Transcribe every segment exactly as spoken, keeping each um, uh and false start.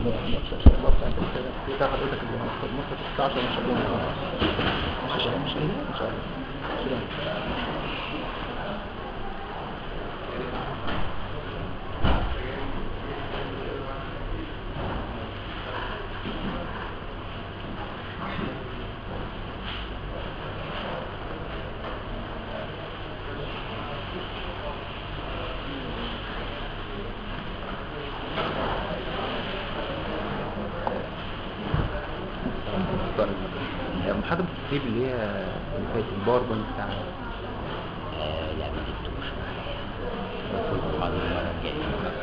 الله بتاعت كده بتاع حضرتك اللي ممكن تسعة عشر ان شاء الله مش شاء الله ان شاء الله محاضرة التدريب اللي هي اللي فاتت الباوربوينت بتاعها آه لا ما جبتوش معايا بس المحاضرة المرة الجاية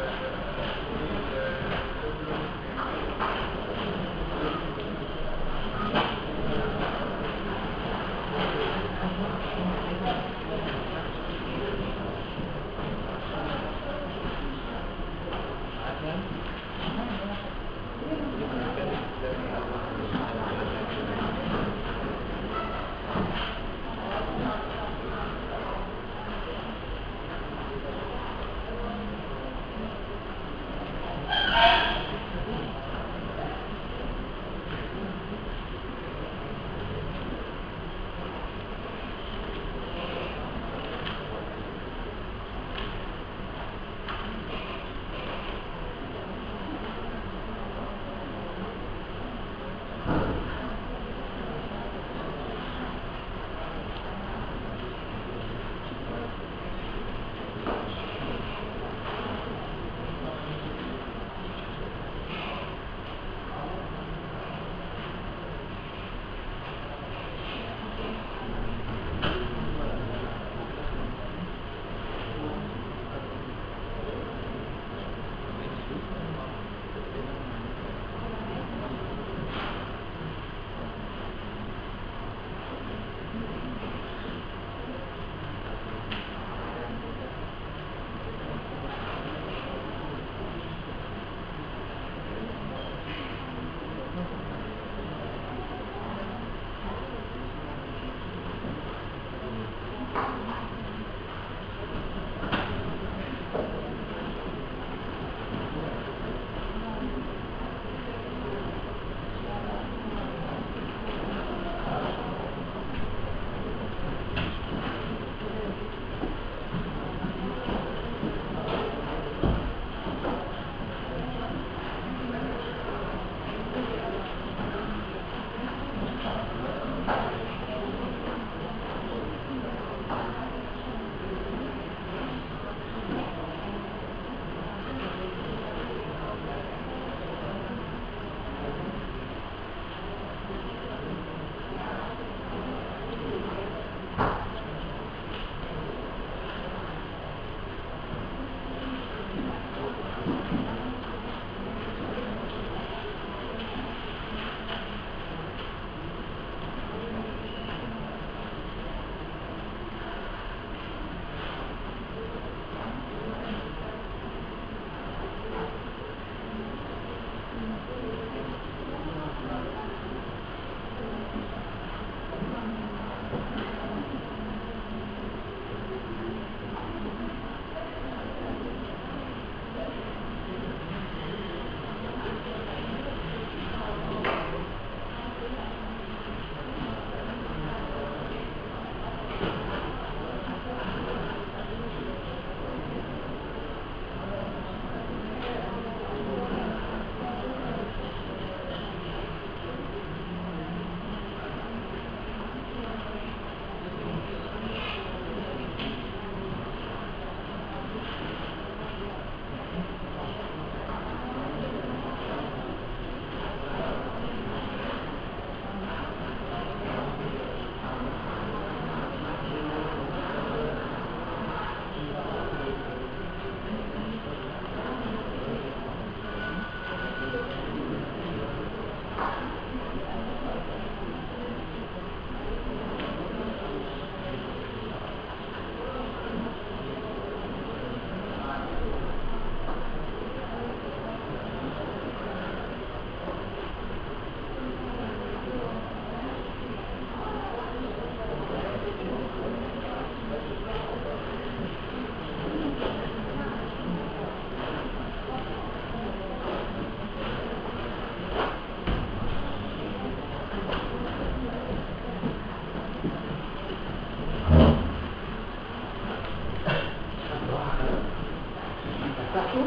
شرحته؟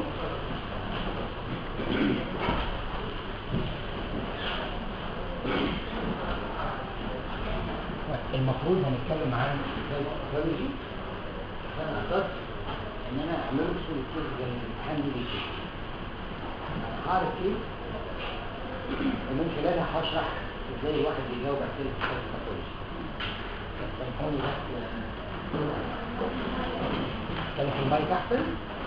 المفروض هنتكلم عن السايكولوجي. انا قصدت ان انا اعمله صورة كده زي الامتحان دي كده. عارف ايه؟ ومن خلالها هشرح ازاي الواحد بيجاوب اسئله السايكولوجي. سامحوني بس كان في المايك احسن.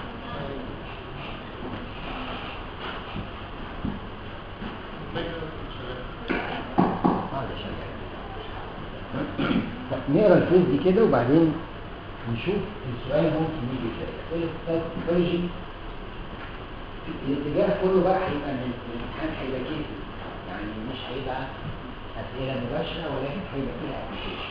نقرا الفيز دي كده وبعدين نشوف السؤال ممكن يجي ازاي. اسئله السايكولوجي الاتجاه كله بقى هيبقى ان الامتحان هيبقى كيسي، يعني مش هيبقى اسئله مباشره ولكن هيبقى فيها ابلكيشن.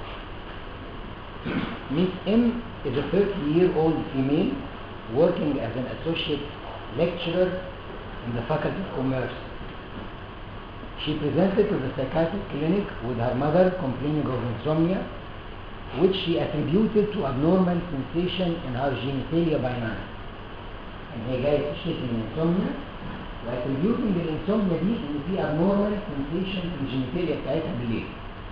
Miss M is a thirty-year-old female working as an associate lecturer in the Faculty of Commerce. She presented to the psychiatric clinic with her mother complaining of insomnia, which she attributed to abnormal sensation in her genitalia binara. And هي جاية تشتكي من insomnia وattributing الانسومنيا دي ان في abnormal sensation في الجينيتاليا بتاعتها بالليل.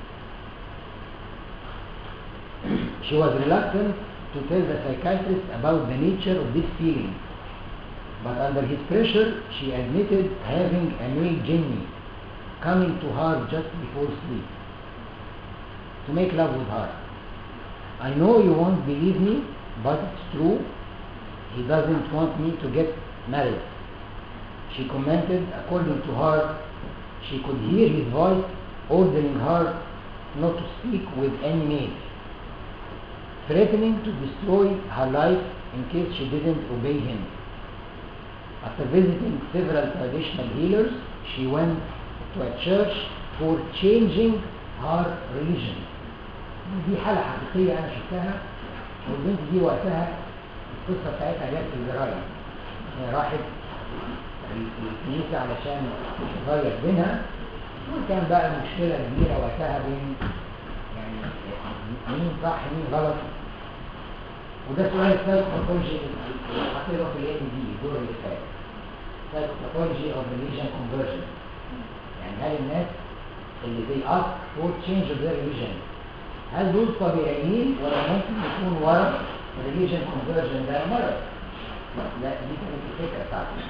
She was reluctant to tell the psychiatrist about the nature of this feeling, but under his pressure she admitted having a male genie coming to her just before sleep to make love with her. I know you won't believe me, but it's true. He doesn't want me to get married. She commented, according to her, she could hear his voice ordering her not to speak with any male, threatening to destroy her life in case she didn't obey him. After visiting several traditional healers, she went to a church for changing her religion. دي حالة حقيقية أنا شفتها، والبنت دي وقتها القصة بتاعتها جت في الجرايد. هي راحت الكنيسة علشان تغير دينها، وكان بقى مشكلة كبيرة وقتها بين يعني مين صح مين غلط. وده سؤال psychology اللي حطيته في الاي دي الدور اللي فات. psychology of religion conversion. يعني هل الناس اللي they ask for change of their religion هل دول طبيعيين ولا ممكن يكون ورا religion conversion ده مرض؟ لا دي كانت الفكرة بتاعتي.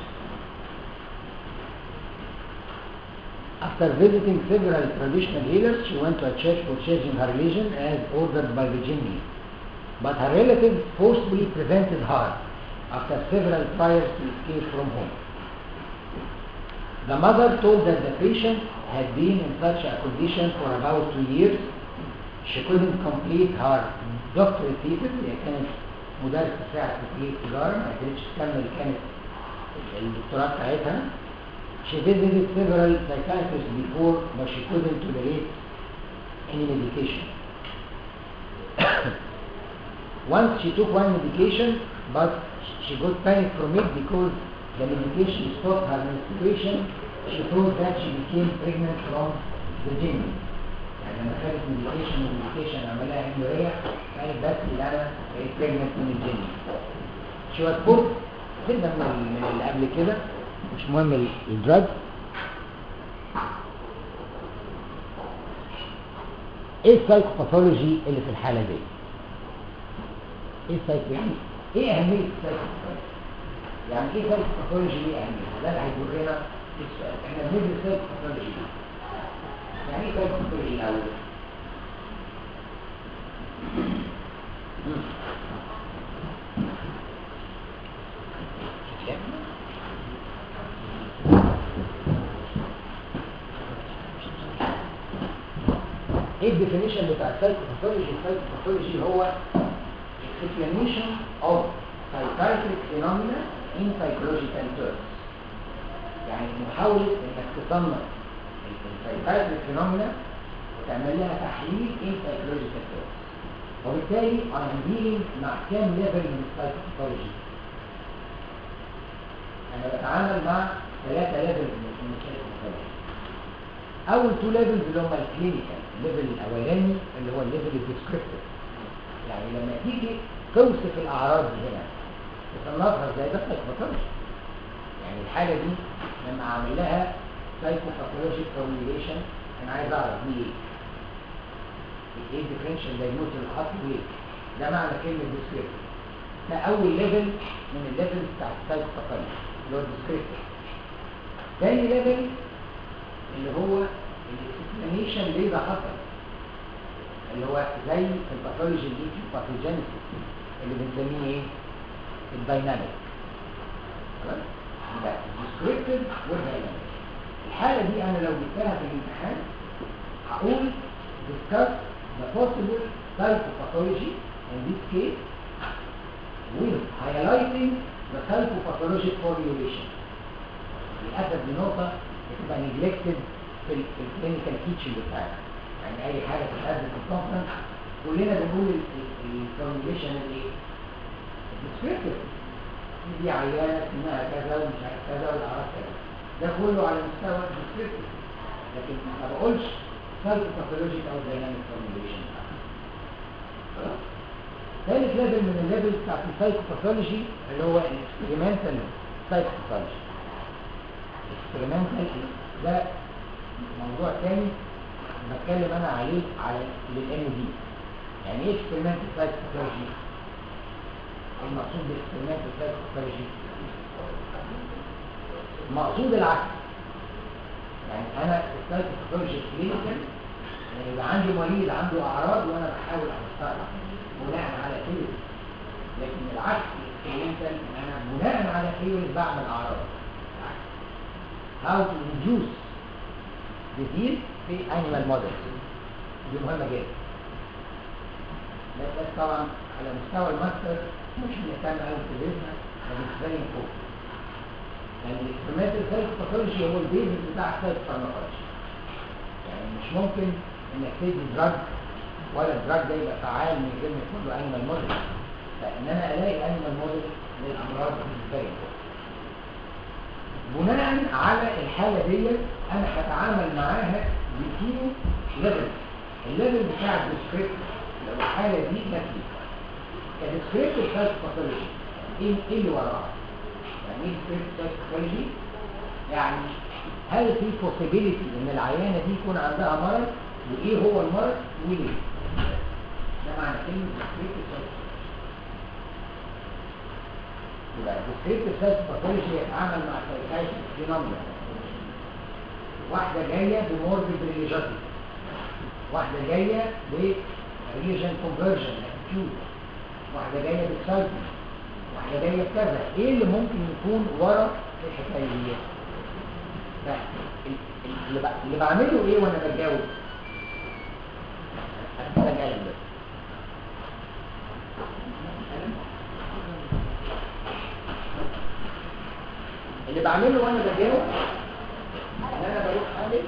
After visiting several traditional healers, she went to a church for changing her religion as ordered by the genie. But her relatives forcefully prevented her after several tries to escape from home. The mother told that the patient had been in such a condition for about two years. She couldn't complete her doctorate thesis. هي كانت مدرسة مساعد في كلية تجارة، ما قدرتش تكمل كانت الدكتوراه بتاعتها. She visited several psychiatrists before, but she couldn't tolerate any medication. Once she took one medication, but she got panic from it because the medication stopped her menstruation. She thought that she became pregnant from the genie. يعني لما خدت medication والمedication عملها هيموريا قالت بس اللي انا بقيت pregnant من الجني. She was put سيبنا من من اللي قبل كده مش مهم الدراج. ايه السايكوباثولوجي اللي في الحالة دي؟ ايه السايكو يعني ايه اهمية السايكوباثولوجي؟ يعني ايه سايكوباثولوجي ليه اهمية؟ ده اللي هيجرنا في السؤال. احنا بندرس سايكوباثولوجي يعني ايه سايكوباثولوجي الاول؟ ايه الديفينيشن بتاع السايكوباثولوجي؟ السايكوباثولوجي هو explanation of psychiatric phenomena in psychological terms. يعني محاولة انك تصنف السايكايتريك فينومينا وتعمل لها تحليل in psychological terms. وبالتالي I'm dealing مع كام ليفل من السايكوباثولوجي؟ انا بتعامل مع ثلاثة ليفل من السايكوباثولوجي. اول تو ليفلز اللي هم الكلينيكال، الليفل الاولاني اللي هو الليفل الديسكريبتيف. يعني لما تيجي توصف الاعراض هنا يصنفها ازاي؟ ده سايكوباثولوجي. يعني الحاله دي لما اعمل لها سايكوباثولوجي فورميوليشن انا عايز اعرف دي ايه؟ ايه الديفرنشال دايجنوستس اللي حاطه ايه؟ ده معنى كلمه ديسكريبتيف. ده اول ليفل من الليفل بتاع السايكوباثولوجي اللي هو الديسكريبتيف. تاني ليفل اللي هو الاكسبلانيشن ليه ده حصل، اللي هو زي الباثولوجي الباثوجينيسيس اللي بنسميه ايه؟ الدايناميك. خلاص؟ يبقى الديسكريبتيف والدايناميك. الحاله دي انا لو جبتها في الامتحان هقول discuss the possible psychopathology in this case with highlighting the psychopathologic formulation. للاسف دي نقطه بتبقى neglected في الكلينيكال تيتشنج بتاعنا. يعني اي حاجه بتتقدم في الكونفرنس كلنا بنقول الفورميوليشن الايه؟ الديسكريبتيف. دي عيانه اسمها كذا ومش عارف كذا والاعراض كذا. ده كله على مستوى الديسكريبتيف. لكن ما بقولش psychopathologic او dynamic formulation. خلاص؟ ثالث ليفل من الليفل بتاع السايكوباثولوجي اللي هو الاكسبيرمنتال سايكوباثولوجي. الاكسبيرمنتال ده موضوع تاني بتكلم انا عليه على للام دي. يعني ايه اكسبيرمنتال سايكوباثولوجي؟ المقصود بالاكسبيرمنتال سايكوباثولوجي مقصود العكس. يعني انا السايكوباثولوجي كلينيكال يعني يبقى عندي مريض عنده اعراض وانا بحاول اوصلها بناء على ثيوري. لكن العكس الاكسبيرمنتال انا بناء على ثيوري بعمل اعراض. how to reduce disease في animal models دي مهمه جدا. بس طبعا على مستوى الماستر مش بنهتم قوي بتدريسها لكن فيري امبورتنت. يعني الاكسبيرمنتال سايكوباثولوجي هو البيزنس بتاع السايكوفارماكولوجي. يعني مش ممكن انك تدي دراج ولا الدراج ده يبقى فعال من غير ما يكون له انيمال موديل. فان انا الاقي انيمال موديل للامراض ازاي؟ بناء على الحاله ديت انا هتعامل معاها بتيو ليفل. الليفل بتاع الديسكريبتيف لو الحاله دي نفسي كديسكريبتيف سايكوباثولوجي ايه ايه اللي وراها؟ يعني ايه ديسكريبتيف سايكوباثولوجي؟ يعني هل في possibility ان العيانه دي يكون عندها مرض وايه هو المرض وليه؟ ده معنى كلمه ديسكريبتيف سايكوباثولوجي. يبقى الديسكريبتيف سايكوباثولوجي يتعامل مع سايكايتريك فينومينا. واحده جايه بموربيد ريليجيوسيتي، واحده جايه بريليجن كونفرجن اتيتيود، واحده جايه بالسايكل، واحده جايه بكذا. ايه اللي ممكن يكون ورا الحكايه دي؟ اللي, اللي بعمله ايه وانا بتجاوب؟ هحتاج قلم بس. اللي بعمله وانا بجاوب ان انا بروح اعمل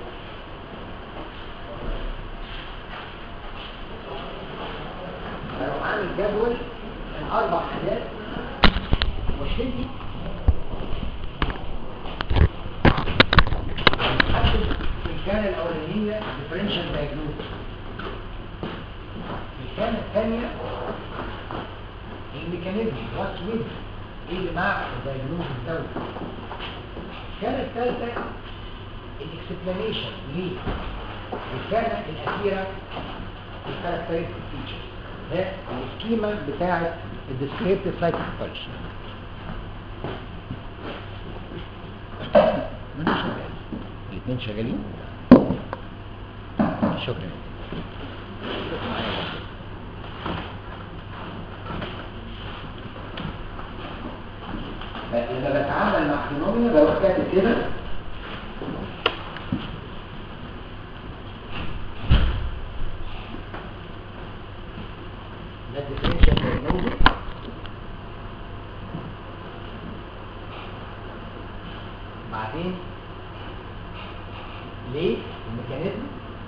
بروح اعمل جدول من اربع حاجات واشتري حدد الكان الاولانيه ديفرنشال دايجنوستس. الكان الثانيه الميكانيزم واتس ويز ايه اللي مع الدايجنوستس دوت. الكان الثالثه الاكسبلانيشن ليه. الكان الاخيره الكاركترستيك فيتشرز. ده السكيما بتاعه الديسكريبتيف سايكوباثولوجي. من شغال الاثنين شغالين. شكرا. لما بتعامل مع فينومينا بروح كاتب كده ده ديفرنشال دايجنوستس. بعدين ليه الميكانيزم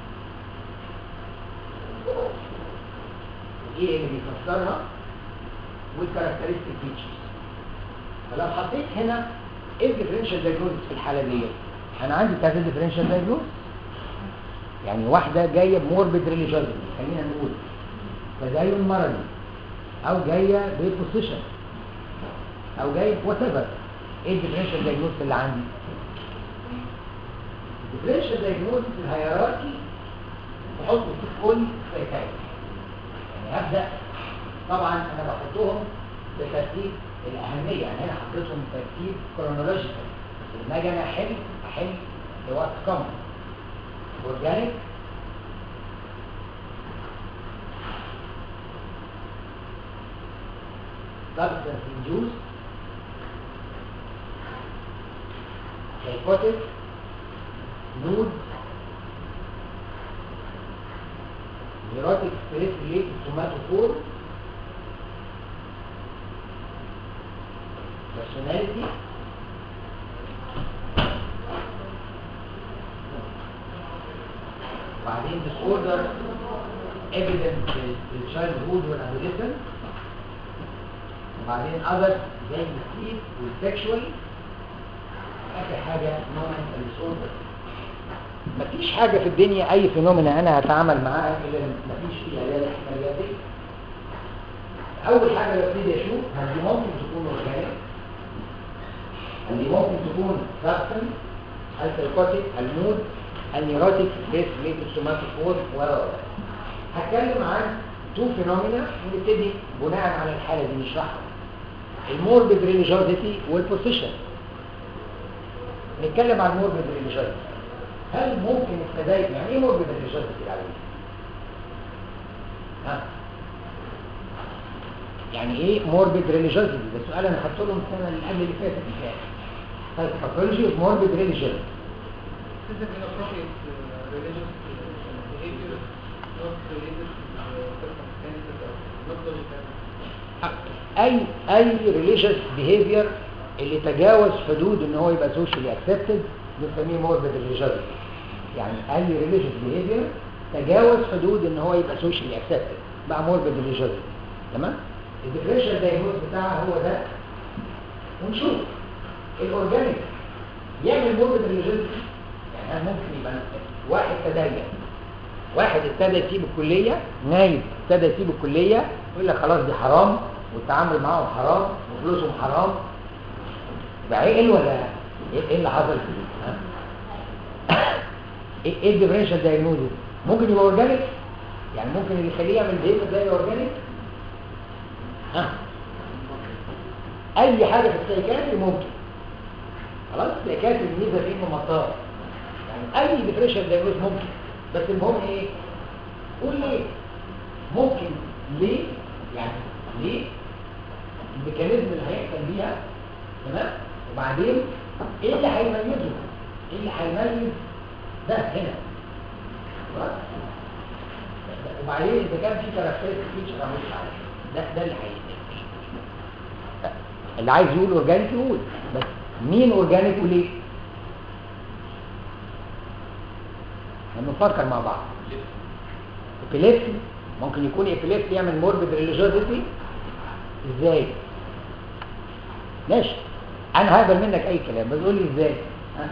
وايه اللي بيفسرها والكاركترستيك فيتشرز. فلو حطيت هنا ايه الديفرنشال دايجنوستس في الحاله دي؟ انا عندي ثلاثه ديفرنشال دايجنوستس. يعني واحده جايه بموربيد ريليجيوسيتي خلينا نقول تزايد مرضي او جايه ببوسيشن او جايب وات ايفر. ايه الديفرنشال دايجنوز اللي عندي؟ الديفرنشال دايجنوز الهيراركي بحطه في كل سايكايتري. يعني هبدا طبعا انا بحطهم بترتيب الاهميه، يعني هنا حطيتهم ترتيب كرونولوجيكال، بس لما اجي انا احل احل لوقت كومن. اورجانيك، substance induced, psychotic, nude, neurotic stress related somatophore, personality, وبعدين disorder evident في الchildhood والadolescence، وبعدين others زي السليب والسكشوال، اخر حاجه نومنتال ديسوردر. مفيش حاجه في الدنيا اي فينومينا انا هتعامل معاها الا مفيش فيها لا الاحتماليات دي. اول حاجه ببتدي اشوف هل دي ممكن تكون اورجانيك، هل دي ممكن تكون سبستنس، هل سايكوتيك، هل مود، هل نيوروتيك، ستريس ريليتد سوماتوفور، و هتكلم عن تو فينومينا ونبتدي بناء على الحاله دي نشرحها. الموربيد ريليجيوزيتي والبوسيشن. نتكلم عن الموربيد ريليجيوزيتي. هل ممكن التدين، يعني ايه موربيد ريليجيوزيتي يعني؟ ها؟ يعني ايه موربيد ريليجيوزيتي؟ ده سؤال انا خدته لهم السنه اللي قبل اللي فاتت اللي فاتت. طيب باثولوجي اوف موربيد ريليجيوزيتي. This is inappropriate uh, religious uh, behavior, not related to uh, circumstances or not logical. اي اي ريليجيوس بيهيفير اللي تجاوز حدود ان هو يبقى سوشيالي اكسبتد بنسميه موربيد ريليجيوس. يعني اي ريليجيوس بيهيفير تجاوز حدود ان هو يبقى سوشيالي اكسبتد بقى موربيد ريليجيوس. تمام؟ الديفرنشال دايجنوز بتاعها هو ده، ونشوف الاورجانيك يعمل موربيد ريليجيوس. يعني ممكن يبقى واحد تدين، واحد ابتدى يسيب الكليه، نايب ابتدى يسيب الكليه، يقول لك خلاص دي حرام والتعامل معاهم حرام وفلوسهم حرام. يبقى عقل ولا ايه اللي حصل فيه؟ ايه الديفرنشال دايجنوزيس؟ ممكن يبقى اورجانيك، يعني ممكن اللي يخليه يعمل بيهيفير زي اورجانيك. ها اي حاجه في السايكاتري ممكن. خلاص السايكاتري الميزه فيه انه مطار، يعني اي ديفرنشال دايجنوز ممكن، بس المهم ايه؟ قول ليه ممكن، ليه يعني ليه الميكانيزم اللي هيحصل بيها. تمام؟ وبعدين ايه اللي هيميزه؟ ايه اللي هيميز ده هنا؟ خلاص؟ وبعدين اذا كان في كاركترستيك فيتشر اهو ده ده اللي هيميز. اللي عايز يقول اورجانيك يقول، بس مين اورجانيك وليه؟ هنفكر مع بعض. ابيليبسي ممكن يكون ابيليبسي يعمل موربيد ريليجيوزيتي. ازاي؟ ماشي، انا هقبل منك اي كلام بس قول لي ازاي. ها؟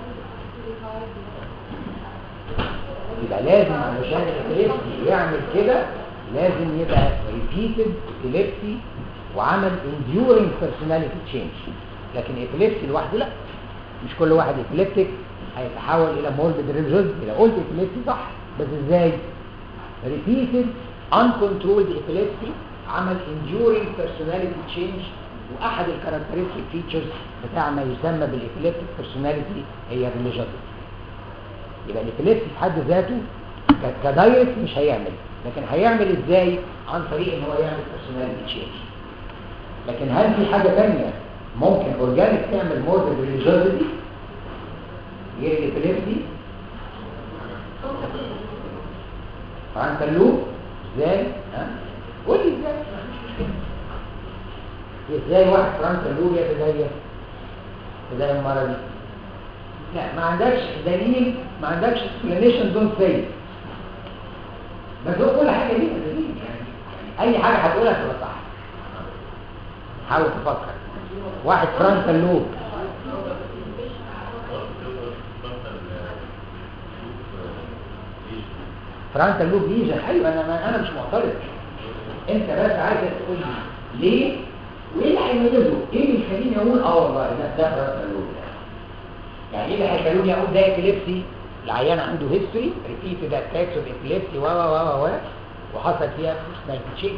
يبقى لازم علشان الابيليبسي يعمل كده لازم يبقى ريبيتد ابيليبسي وعمل enduring personality change. لكن ابيليبسي لوحده لا، مش كل واحد ابيليبتيك هيتحول الى موربيد ريليجيوزيتي. لو قلت ابيليبسي صح، بس ازاي؟ repeated uncontrolled epilepsy عمل enduring personality change، واحد الكاركترستيك فيتشرز بتاع ما يسمى بالابيليبتيك personality هي الريليجيوزيتي. يبقى الابيليبسي في حد ذاته كدايركت مش هيعمل، لكن هيعمل ازاي؟ عن طريق ان هو يعمل personality change. لكن هل في حاجه ثانيه ممكن اورجانيك تعمل موربيد ريليجيوزيتي غير الابيليبسي؟ فرانتال لوب ازاي؟ ها؟ قول لي ازاي؟ ازاي واحد فرانتال لوب يتدين تدين مرضي؟ لا، ما عندكش دليل، ما عندكش explanation don't say. بس هو كل حاجه ليها دليل، يعني اي حاجه هتقولها تبقى صح. حاول تفكر. واحد فرانتال لوب فرانتال لوب ليجن، ايوه انا انا مش معترض. انت بس عايز تقول لي ليه وايه اللي هيميزه؟ ايه اللي يخليني اقول اه والله ده ده فرنسا لوب؟ يعني ايه اللي هيخلوني اقول ده ابيليبسي؟ العيان عنده هيستوري ريبيتد اتاكس اوف ابيليبسي و و و و وحصل فيها بيرسوناليتي تشينج.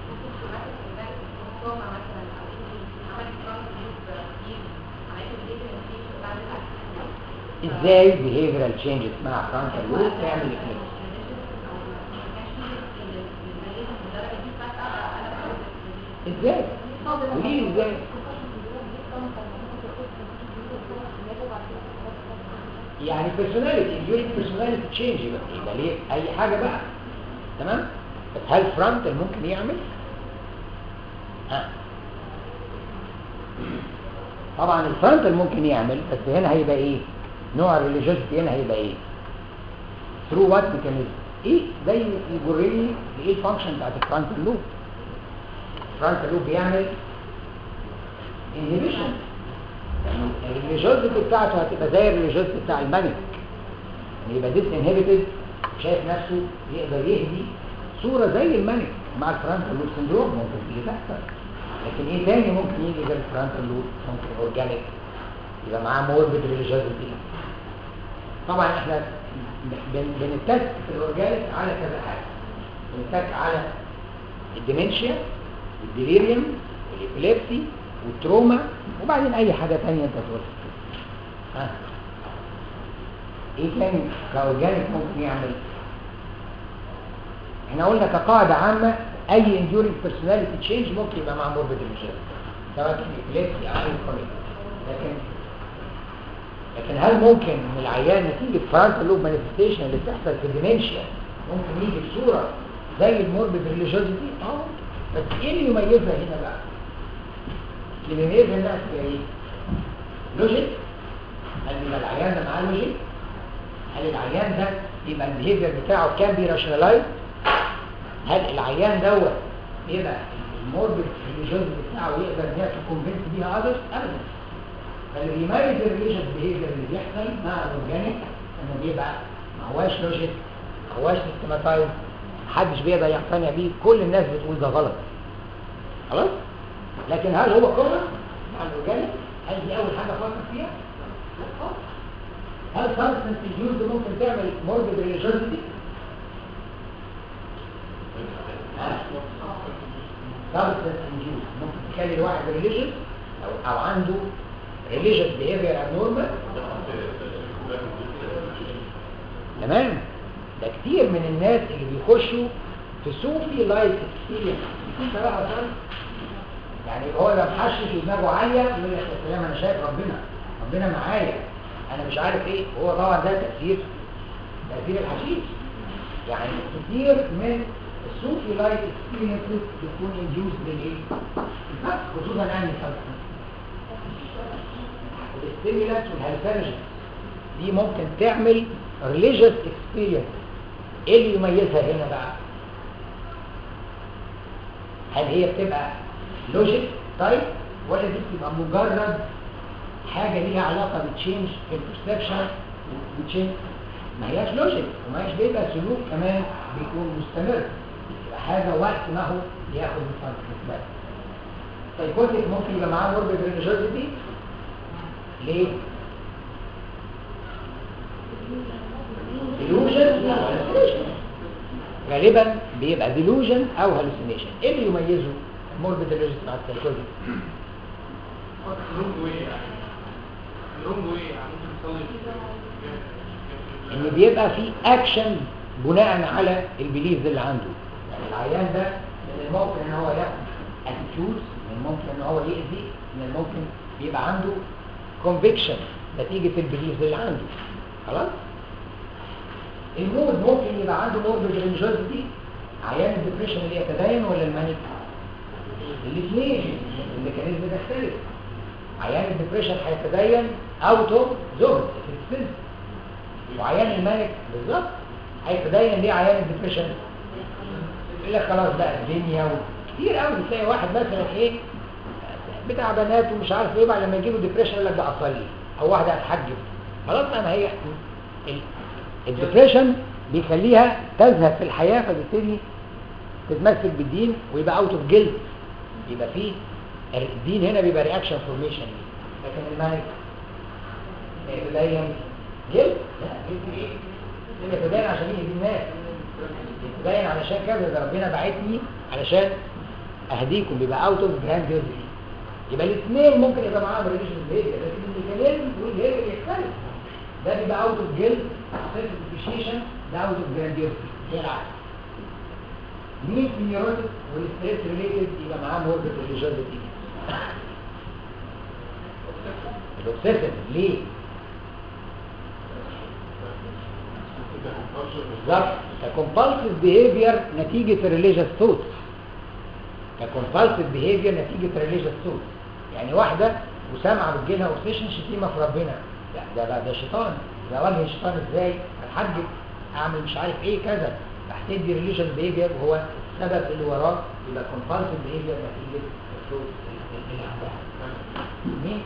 ازاي behavioral changes مع فرونتال لوب تعمل ابيليبسي؟ ازاي؟ قولي ازاي؟ يعني personality during personality change يبقى يبقى ليه اي حاجه بقى، تمام؟ بس هل فرونتال ممكن يعمل؟ ها طبعا الفرونتال ممكن يعمل، بس هنا هيبقى ايه؟ نوع الريليجيوسيتي هنا هيبقى ايه؟ through what mechanism؟ ايه زي يجرني لايه الفانكشن بتاعت الفرونتال لوب؟ الفرونتال لوب بيعمل inhibition، يعني الريليجيوسيتي بتاعته هتبقى زي الريليجيوسيتي بتاع المانيك، يعني يبقى ديس انهبيتد، شايف نفسه يقدر يهدي صوره زي المانيك مع الفرونتال لوب سندروم ممكن تيجي تحصل. لكن ايه تاني ممكن يجي غير الفرونتال لوب؟ ممكن اورجانيك يبقى معاه موربيد ريليجيوسيتي. طبعا احنا بن- بنتك في الاورجانيك على كذا حاجه، بنتك على الديمنشيا والديليريوم والابيليبسي والتروما، وبعدين اي حاجه ثانيه انت تقولها. ها ايه تاني كاورجانيك ممكن يعمل؟ احنا قلنا كقاعده عامه اي enduring personality change ممكن يبقى مع morbid ريليجيوسيتي سواء كان ابيليبسي او كرونيك. لكن لكن هل ممكن ان العيان نتيجه فرونتال لوب مانيفستيشن اللي بتحصل في الديمنشيا ممكن يجي بصوره زي الموربيد ريليجيوسيتي؟ اه بس ايه اللي يميزها هنا بقى؟ اللي يميزها الناس هي ايه؟ لوجيك. هل يبقى العيان ده معاه لوجيك؟ هل العيان ده يبقى البيهيفير بتاعه كان بي راشنالايز؟ هل العيان دوت يبقى الموربيد ريليجيوسيتي بتاعه يقدر ان يكونفنس بيها اذرز؟ ابدا. فاللي بيميز الريليجيوس بيهيفير اللي بيحصل مع الاورجانيك انه بيبقى ما هواش لوجيك، ما هواش سيستماتايز، محدش بيقدر يقتنع بيه، كل الناس بتقول ده غلط. خلاص؟ لكن هل هو كومن مع الاورجانيك؟ هل دي اول حاجه افكر فيها؟ لا خالص. هل سبستنس يوز ممكن تعمل موربيد ريليجيوسيتي؟ سبستنس يوز ممكن تخلي الواحد ريليجيوس او او عنده ريليجيوس بيهيفير ابنورمال. تمام. ده كتير من الناس اللي بيخشوا في صوفي لايف اكسبيرينس بصراحه صار يعني هو لو محشش ودماغه عاليه يقول لك يا سلام انا شايف ربنا، ربنا معايا، انا مش عارف ايه. هو طبعا ده تاثير تاثير الحشيش. يعني كتير من الصوفي لايف اكسبيرينسز بتكون انديوس بالايه؟ بالفك، خصوصا يعني الفلسفه الستيمولانس والهالوسينوجين دي ممكن تعمل ريليجيوس اكسبيرينس. ايه اللي يميزها هنا بقى؟ هل هي بتبقى لوجيك تايب ولا دي بتبقى مجرد حاجه ليها علاقه بتشينج في البرسبشن وتشينج؟ ما هياش لوجيك وما هياش بيبقى سلوك كمان بيكون مستمر، يبقى حاجه وقت ما هو ياخد الفانكشن. سايكوتيك ممكن يبقى معاه موربيد ريليجيوسيتي. ليه؟ ديلوجن او هالوسينيشن. غالبا بيبقى ديلوجن او هالوسينيشن. ايه اللي يميزه الموربيد ريليجيوسيتي مع السايكوتيك؟ لونج واي يعني لونج واي يعني ممكن تصلي ان بيبقى في اكشن بناء على البيليف اللي عنده. يعني العيان ده من الممكن ان هو ياخد اتيتيودز، من الممكن ان هو يأذي، من الممكن يبقى عنده كونفيكشن نتيجه البيليف اللي عنده. خلاص؟ المود ممكن يبقى عنده موربيد ريليجيوسيتي. عيان الدبريشن اللي يتدين ولا المانيك؟ الاثنين، الميكانيزم بتختلف. عيان الدبريشن هيتدين اوت اوف زهد في السن، وعيان المانيك بالظبط هيتدين. ليه عيان الدبريشن؟ يقول لك خلاص بقى الدنيا كتير قوي بتلاقي واحد مثلا ايه بتاع بنات ومش عارف ايه، بعد لما يجيله ديبريشن يقول لك ده اصلي، او واحده هتحجب. خلاص انا هي الديبريشن بيخليها تزهد في الحياه، فبالتالي تتمسك بالدين ويبقى اوت اوف جلد، يبقى فيه الدين هنا بيبقى رياكشن فورميشن، لكن الملك يتدين جلد؟ لا جلد ايه؟ ليه يتدين عشان يهدي الناس؟ يتدين علشان كذا، ده ربنا بعتني علشان اهديكم، بيبقى اوت اوف جرانديوزيتي. يبقى الاثنين ممكن يبقى معاهم ريليشن بيهيفير، لكن الميكانيزم والبيهيفير يختلف. ده بيبقى اوت اوف جلد سيلف ابريشيشن، ده اوت اوف جرانديوزيتي، ده العكس. مين في النيوروتيك والستريس ريليتد يبقى معاه موربيد ريليجيوزيتي؟ الاوبسيسيف. ليه؟ بالظبط ككومبالسيف بيهيفير نتيجه الريليجيوس ثوت، ككومبالسيف بيهيفير نتيجه الريليجيوس ثوت. يعني واحده وسامعه بتجيلها اوبسيشن شتيمه في ربنا، لا ده بقى ده شيطان. ده وجه الشيطان ازاي؟ الحج اعمل مش عارف ايه كذا، راح تدي ريليجيوس بيهيفير وهو السبب اللي وراه، يبقى كومبالسيف بيهيفير نتيجه الثوت اللي عندها. مين؟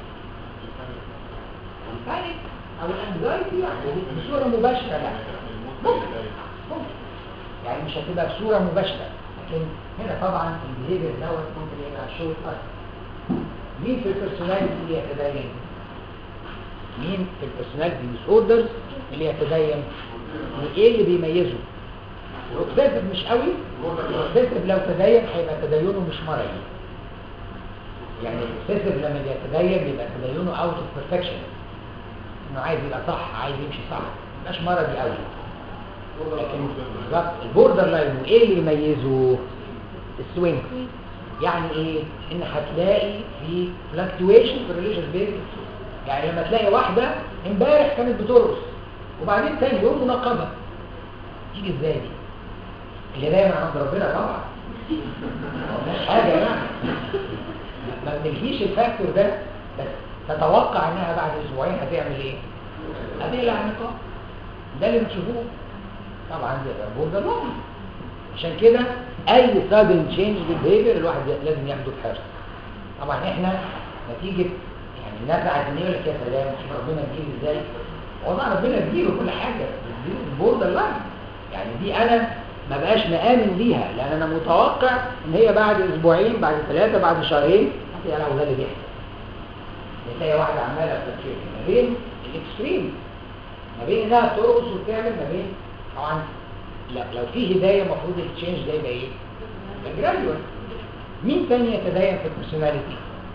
البانيك او الانزايتي يعني بصوره مباشره، لا ممكن ممكن يعني مش هتبقى بصوره مباشره، لكن هنا طبعا البيهيفير دوت ممكن يبقى شو اثر. مين في البيرسوناليتي اللي يتدين؟ مين في البيرسوناليتي ديس اوردرز اللي يتدين؟ وايه اللي بيميزه؟ الاوبسيسيف مش قوي. الاوبسيسيف لو تدين هيبقى تدينه مش مرضي، يعني الاوبسيسيف لما يتدين بيبقى تدينه اوت اوف بيرفكشن، انه عايز يبقى صح، عايز يمشي صح، مش مرضي قوي. لكن بالظبط البوردر لاين وايه اللي يميزه؟ السوينج. يعني ايه؟ ان هتلاقي في فلكتويشن في الريليجيوس بيهيفير. يعني لما تلاقي واحده امبارح كانت بترقص وبعدين تاني يوم منقبه، تيجي ازاي دي؟ اللي دايما عند ربنا طبعا مش حاجه يعني، ما بنلهيش الفاكتور ده، بس تتوقع انها بعد اسبوعين هتعمل ايه؟ هتقلع النقاب. ده اللي بتشوفوه طبعا، ده بوردر لاين. عشان كده اي sudden change بالبيهيفير الواحد لازم ياخده بحرص. طبعا احنا نتيجه يعني الناس عايزين يقول لك يا سلام شوف ربنا يجيب ازاي، والله ربنا يجيب كل حاجه، البوردر لاين يعني دي انا ما بقاش مآمن ليها، لان انا متوقع ان هي بعد اسبوعين بعد ثلاثه بعد شهرين هتلاقي لو ده اللي بيحصل. تلاقي واحده عماله تفكير ما بين الاكستريم، ما بين انها ترقص وتعمل، ما بين طبعا لا لو في هدايه المفروض التشينج ده يبقى ايه؟ الجراديوال. مين تاني يتدين في البيرسوناليتي؟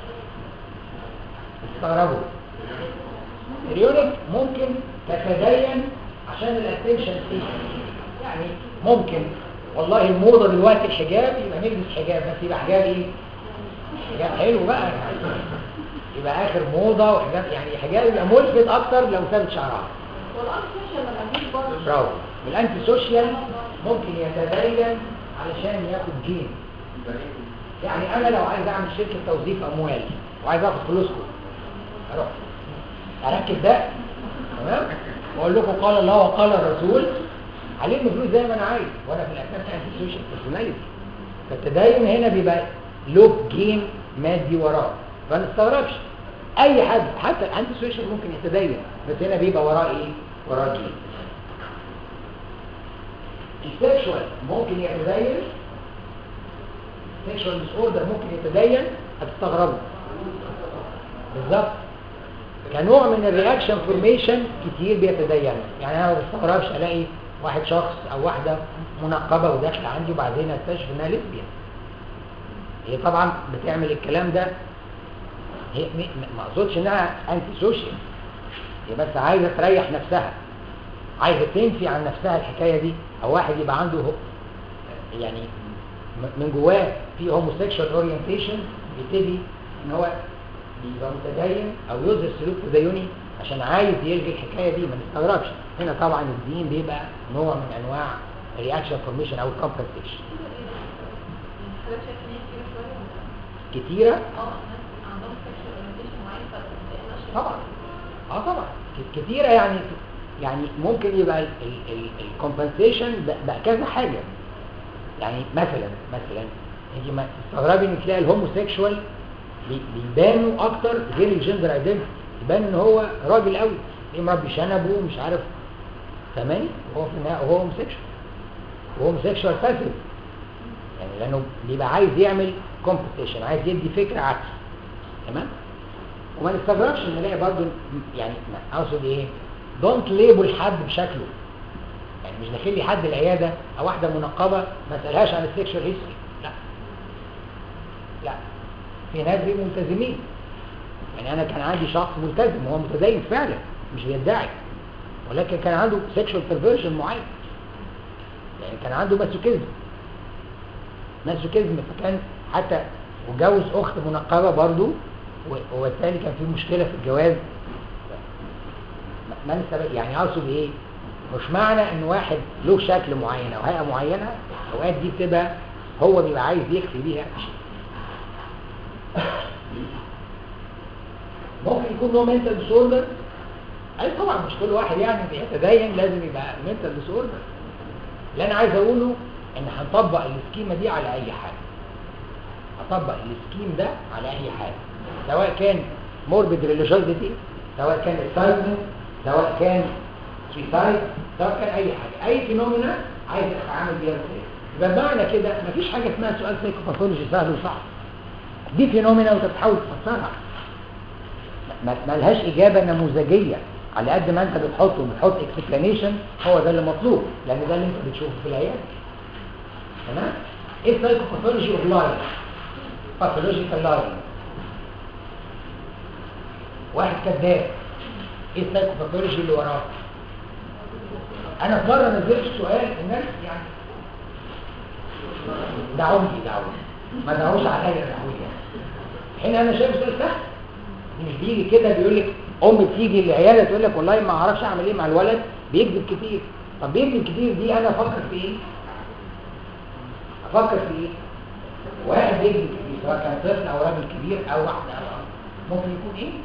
استغربوا. الريونيك ممكن تتدين عشان الاتنشن فيه، يعني ممكن والله الموضه دلوقتي الحجاب يبقى نلبس حجاب، بس يبقى حجاب ايه؟ حجاب حلو بقى يعني، يبقى اخر موضه وحجاب، يعني حجاب يبقى ملفت اكتر لو سابت شعرها. والانتي سوشيال الأمير برضه برافو. والانتي سوشيال ممكن يتدين علشان ياخد جين. يعني انا لو عايز اعمل شركه توظيف اموال وعايز اخد فلوسكم، اروح اركب ده تمام واقول لكم قال الله وقال الرسول، علمني فلوس زي ما انا عايز، وانا في الاساس انتي سوشيال بيرسوناليتي. فالتدين هنا بيبقى له جين مادي وراه، فما نستغربش اي حد حتى الانتي سوشيال ممكن يتدين، بس هنا بيبقى وراه ايه؟ وراه جين. السكشوال ممكن يتدين، سكشوال ديس اوردر ممكن يتدين، هتستغربوا بالظبط كنوع من الرياكشن فورميشن كتير بيتدين. يعني انا ما بستغربش الاقي واحد شخص او واحده منقبه وداخله عندي وبعدين اكتشف انها ليسبيان. هي طبعا بتعمل الكلام ده، هي ما اقصدش انها انتي سوشيال، هي بس عايزه تريح نفسها، عايزه تنفي عن نفسها الحكايه دي. او واحد يبقى عنده يعني من جواه في هوموسيكشوال اورينتيشن، يبتدي ان هو يبقى متدين او يظهر سلوك تديني عشان عايز يلغي الحكايه دي. ما نستغربش هنا طبعا الدين بيبقى نوع من انواع الرياكشن فورميشن او الكومبنسيشن. حضرتك شايف ان هي كتير شويه ولا لا؟ كتيره اه الناس عندهم سكشوال اورينتيشن معين فبتلاقي طبعا. اه طبعا ك- كتيره يعني يعني ممكن يبقى الكومبنسيشن بقى كذا حاجه. يعني مثلا مثلا انت ما تستغربي ان تلاقي الهوموسيكشوال بي- بيبانوا اكتر غير الجندر ايدنتي، يبان ان هو راجل قوي، تلاقيه مربي شنبه مش عارف تمام، وهو في النهايه هو هوموسيكشوال، وهو هوموسيكشوال باسيف، يعني لانه بيبقى عايز يعمل كومبنسيشن، عايز يدي فكره عكس. تمام. وما نستغربش ان نلاقي برضه يعني اقصد ايه، دونت ليبل حد بشكله. يعني مش داخل لي حد العياده او واحده منقبه ما اسالهاش عن السكشوال هيستوري، لا لا، في ناس بيبقوا ملتزمين. يعني انا كان عندي شخص ملتزم وهو متدين فعلا مش بيدعي، ولكن كان عنده سكشوال بيرفيرجن معين، يعني كان عنده ماسوكيزم ماسوكيزم فكان حتى وجوز اخت منقبه برضه، وبالتالي كان في مشكله في الجواز. ما نستبق يعني اقصد ايه، مش معنى ان واحد له شكل معين او هيئه معينه اوقات دي بتبقى هو بيبقى عايز يخفي بيها شيء. ممكن يكون له منتال ديسوردر، اي طبعا مش كل واحد يعني بيتدين لازم يبقى منتال ديسوردر. اللي انا عايز اقوله ان هنطبق السكيمه دي على اي حاجه، هطبق السكيم ده على اي حاجه، سواء كان موربيد ريليجيوزيتي، سواء كان اكسايتمنت، سواء كان سويسايد، سواء كان اي حاجه، اي فينومينا عايز اتعامل بيها ازاي. يبقى معنى كده مفيش حاجه اسمها سؤال سايكوباثولوجي سهل وصعب، دي فينومينا وانت بتحاول تفسرها، ما لهاش اجابه نموذجيه. على قد ما انت بتحط وبتحط اكسبلانيشن هو ده اللي مطلوب، لان ده اللي انت بتشوفه في العياده. تمام. ايه سايكوباثولوجي اوف لاين؟ باثولوجيكال لاين. واحد كذاب، ايه السايكوباثولوجي اللي وراه؟ انا في مره نزلت سؤال الناس يعني دعوني دعوني ما دعوش عليا دعوني حين انا شايف سؤال سهل. مش بيجي كده بيقول لك ام بتيجي العياده تقول لك والله ما اعرفش اعمل ايه مع الولد بيكذب كتير. طب بيكذب كتير دي انا افكر في ايه؟ افكر في ايه؟ واحد بيكذب كتير سواء كان طفل او راجل كبير او واحده او ممكن يكون ايه؟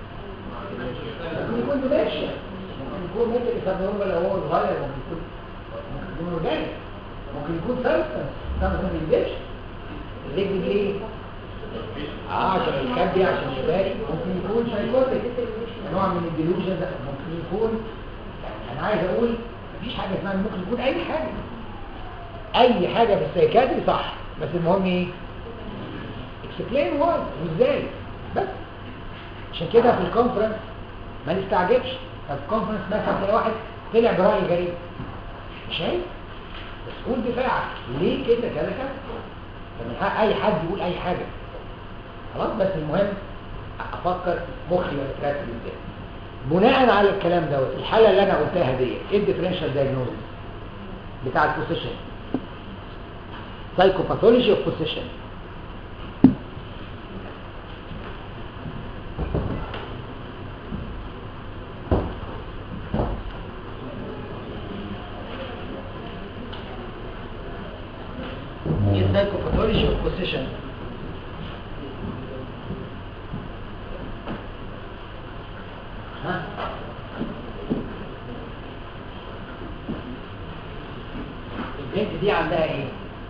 ممكن يكون دماشيا، ممكن يكون ممكن يسموه لو هو صغير، ممكن يكون ممكن يكون اورجانيك، ممكن يكون سبستنس سبستنس ما بيكذبش. بيكذب ليه؟ اه عشان الكبدي عشان يباري. ممكن يكون سايكوتيك نوع من الديلوجن ده، ممكن يكون يعني انا عايز اقول مفيش حاجه اسمها ممكن يكون اي حاجه، اي حاجه في السايكاتري صح، بس المهم ايه؟ اكسبلين واي وازاي. بس عشان كده في الكونفرنس ما نستعجبش. في الكونفرنس مثلا تلاقي واحد طلع براي غريب، مش عيب بس قول دفاعك ليه كده كده كده. فمن حق اي حد يقول اي حاجه خلاص، بس المهم افكر مخي ويترتب ازاي بناء على الكلام دوت. الحاله اللي انا قلتها دي ايه الديفرنشال دايجنوستس بتاع البوزيشن؟ سايكوباثولوجي اوف بوزيشن. ايه السايكوباثولوجي اوف بوزيشن؟ ها البنت دي عندها ايه؟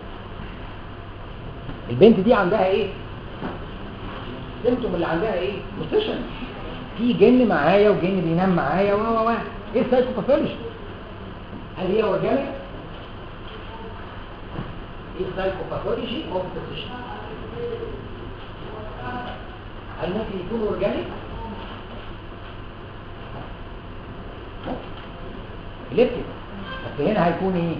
البنت دي عندها ايه؟ السيمتوم اللي عندها ايه؟ بوزيشن. في جن معايا وجن بينام معايا و و و ايه السايكوباثولوجي؟ هل هي اورجانيك؟ ايه السايكوباثولوجي اوف بوزيشن؟ هل ممكن يكون اورجانيك؟ الكتريك. بس هنا هيكون ايه؟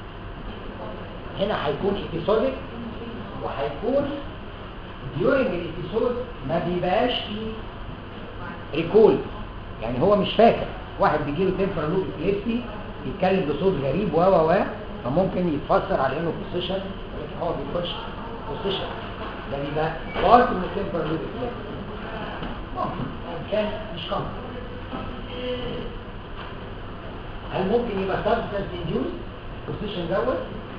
هنا هيكون ايبيسودك، وهيكون during الابيسود ما بيبقاش فيه ريكول، يعني هو مش فاكر. واحد بيجيله تمبرال لوب ابيليبسي يتكلم بصوت غريب و و و فممكن يتفسر على انه بوزيشن، ولكن هو بيخش بوزيشن ده بيبقى بارت من التمبرال لوب ابيليبسي. ممكن كان مش كان. هل ممكن يبقى سبستنس انديوس بوزيشن دوت؟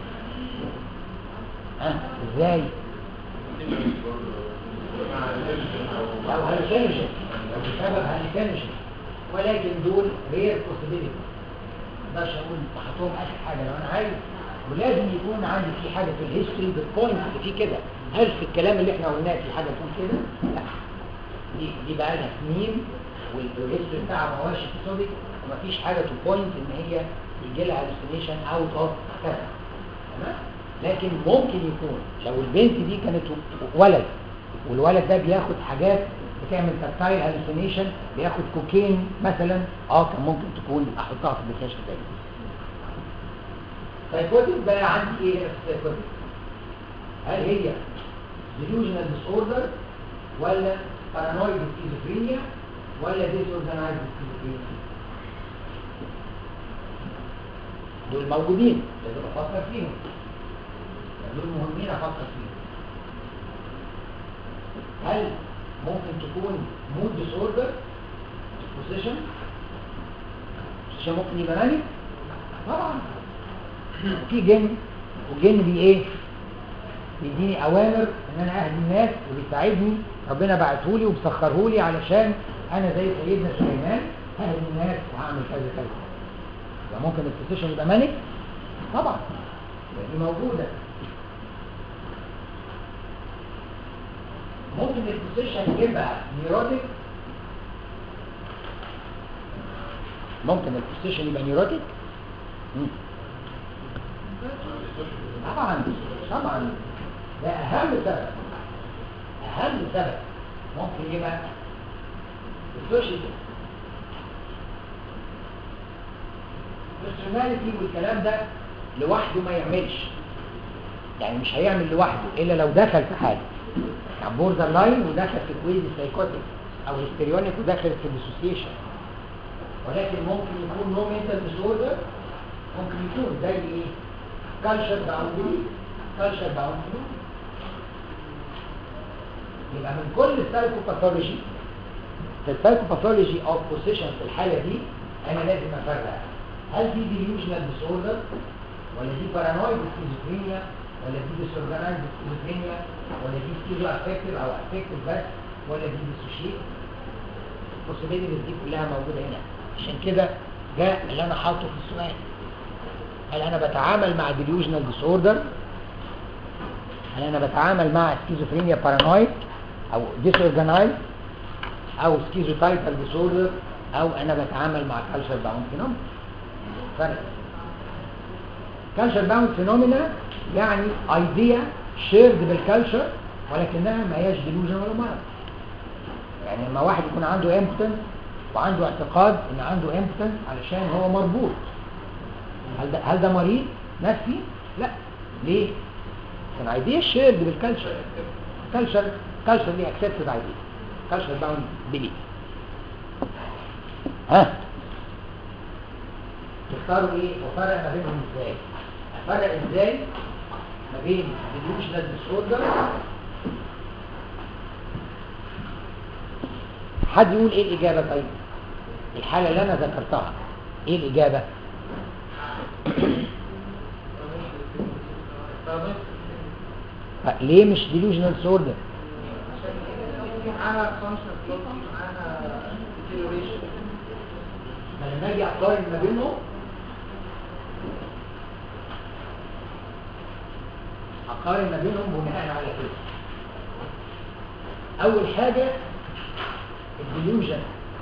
ها ازاي؟ لو هالوسينوجين لو بسبب هالوسينوجين، ولكن دول رير بوسيبيليتي. ما اقدرش اقول بحطهم اخر حاجه لو انا عايز، ولازم يكون عندي في حاجه في الهيستوري بالبوينت اللي فيه كده. هل في الكلام اللي احنا قلناه في حاجه تكون كده؟ لا، دي دي بقى لها سنين والهيستوري بتاعها ما هوش اقتصادي ومفيش حاجه تو بوينت ان هي يجي لها هالوسينيشن اوت اوف كذا. تمام؟ لكن ممكن يكون لو البنت دي كانت ولد والولد ده بياخد حاجات بتعمل تكتايل هالوسينيشن، بياخد كوكين مثلا، اه كان ممكن تكون احطها في الديفينيشن تاني. سايكوتيك بقى عندي ايه هنا في السايكوتيك؟ هل هي delusional disorder ولا paranoid schizophrenia ولا disorganized schizophrenia؟ دول موجودين لازم افكر فيهم، دول مهمين افكر فيهم. هل ممكن تكون mood disorder possession؟ possession ممكن يبقى ماني؟ طبعا في جن، والجن بي ايه؟ بيديني اوامر ان انا اهدي الناس وبيساعدني، ربنا بعتهولي وبسخرهولي علشان انا زي سيدنا سليمان ههدي الناس وهعمل كذا كذا. يبقى ممكن البوزيشن يبقى ماني؟ طبعا دي موجوده. ممكن البوزيشن يبقى نيوروتيك، ممكن البوزيشن يبقى نيوروتيك. طبعا طبعا ده اهم سبب، اهم سبب ممكن يبقى السوشيال بيرسوناليتي، والكلام ده لوحده ما يعملش، يعني مش هيعمل لوحده الا لو دخل في حاجه يعني بوردر لاين ودخل في كويز سايكوتيك او هيستريونيك ودخل في ديسوسيشن. ولكن ممكن يكون نو مينتال ديسوردر، ممكن يكون زي ايه؟ كالشر باوندري، كالشر باوندري. يبقى من كل السايكوباثولوجي، في السايكوباثولوجي اوف بوزيشن في الحاله دي انا لازم افرق هل دي ديليوجنال ديسوردر ولا دي بارانويد سكيزوفرينيا ولا دي ديسورجنايزد سكيزوفرينيا ولا دي سكيزو افكتيف او افكتيف بس ولا دي ديسوشيت. البوسيبيليتيز دي كلها موجوده هنا، عشان كده ده اللي انا حاطه في السؤال. هل انا بتعامل مع ديليوجنال ديسوردر؟ هل انا بتعامل مع سكيزوفرينيا بارانويد او ديسورجنايز او سكيزوتايبال ديسوردر او انا بتعامل مع كالشر باوند فينومينا؟ فرق. كالشر باوند فينومينا يعني ايديا شيرد بالكالشر ولكنها ما هياش ديليوجن ولا مرض. يعني لما واحد يكون عنده امبوتنس وعنده اعتقاد ان عنده امبوتنس علشان هو مربوط، هل ده هل ده مريض نفسي؟ لا. ليه؟ عشان ايديا شيرد بالكالشر. كالشر كالشر دي اكسبتد ايديا، كالشر باوند بيليف. ها تختاروا ايه وفرق ما بينهم ازاي؟ افرق ازاي ما بين delusional disorder؟ حد يقول ايه الاجابه؟ طيب الحاله اللي انا ذكرتها ايه الاجابه؟ ليه مش delusional disorder؟ معاها فانكشن بلوك، معاها ديتيريوريشن. لما اجي اقارن ما بينهم اقارن ما بينهم بناء على كده. اول حاجه الديلوجن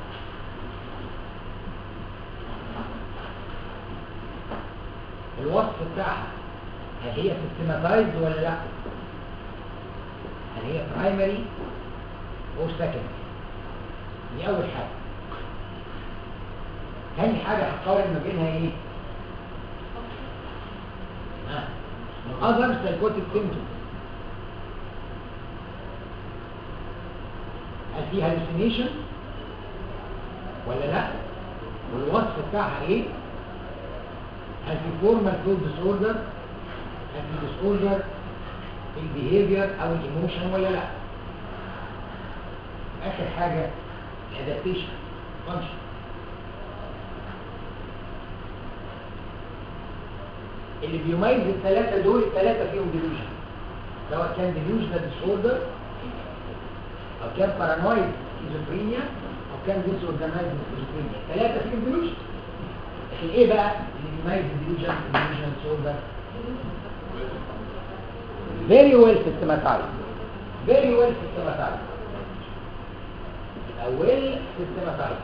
الوصف بتاعها هل هي سيستماتايزد ولا لا؟ هل هي برايمري او سكندري؟ دي اول حاجه. تاني حاجه هقارن ما بينها ايه؟ ها other psychotic symptoms. هل في hallucination ولا لا؟ والوصف بتاعها ايه؟ هل في formal thought disorder؟ هل في disorder في البيهيفير او الايموشن ولا لا؟ اخر حاجه الادابتيشن فانكشن. اللي بيميز الثلاثه دول الثلاثه فيهم ديلوجن، سواء كان ديلوجنال ديسوردر او كان بارانويد سكيزوفرينيا او كان ديسورجنايزد سكيزوفرينيا، الثلاثه فيهم ديلوجن. لكن ايه بقى اللي بيميز الديلوجن والديلوجنال ديسوردر؟ very well systematized very well systematized يبقى well systematized.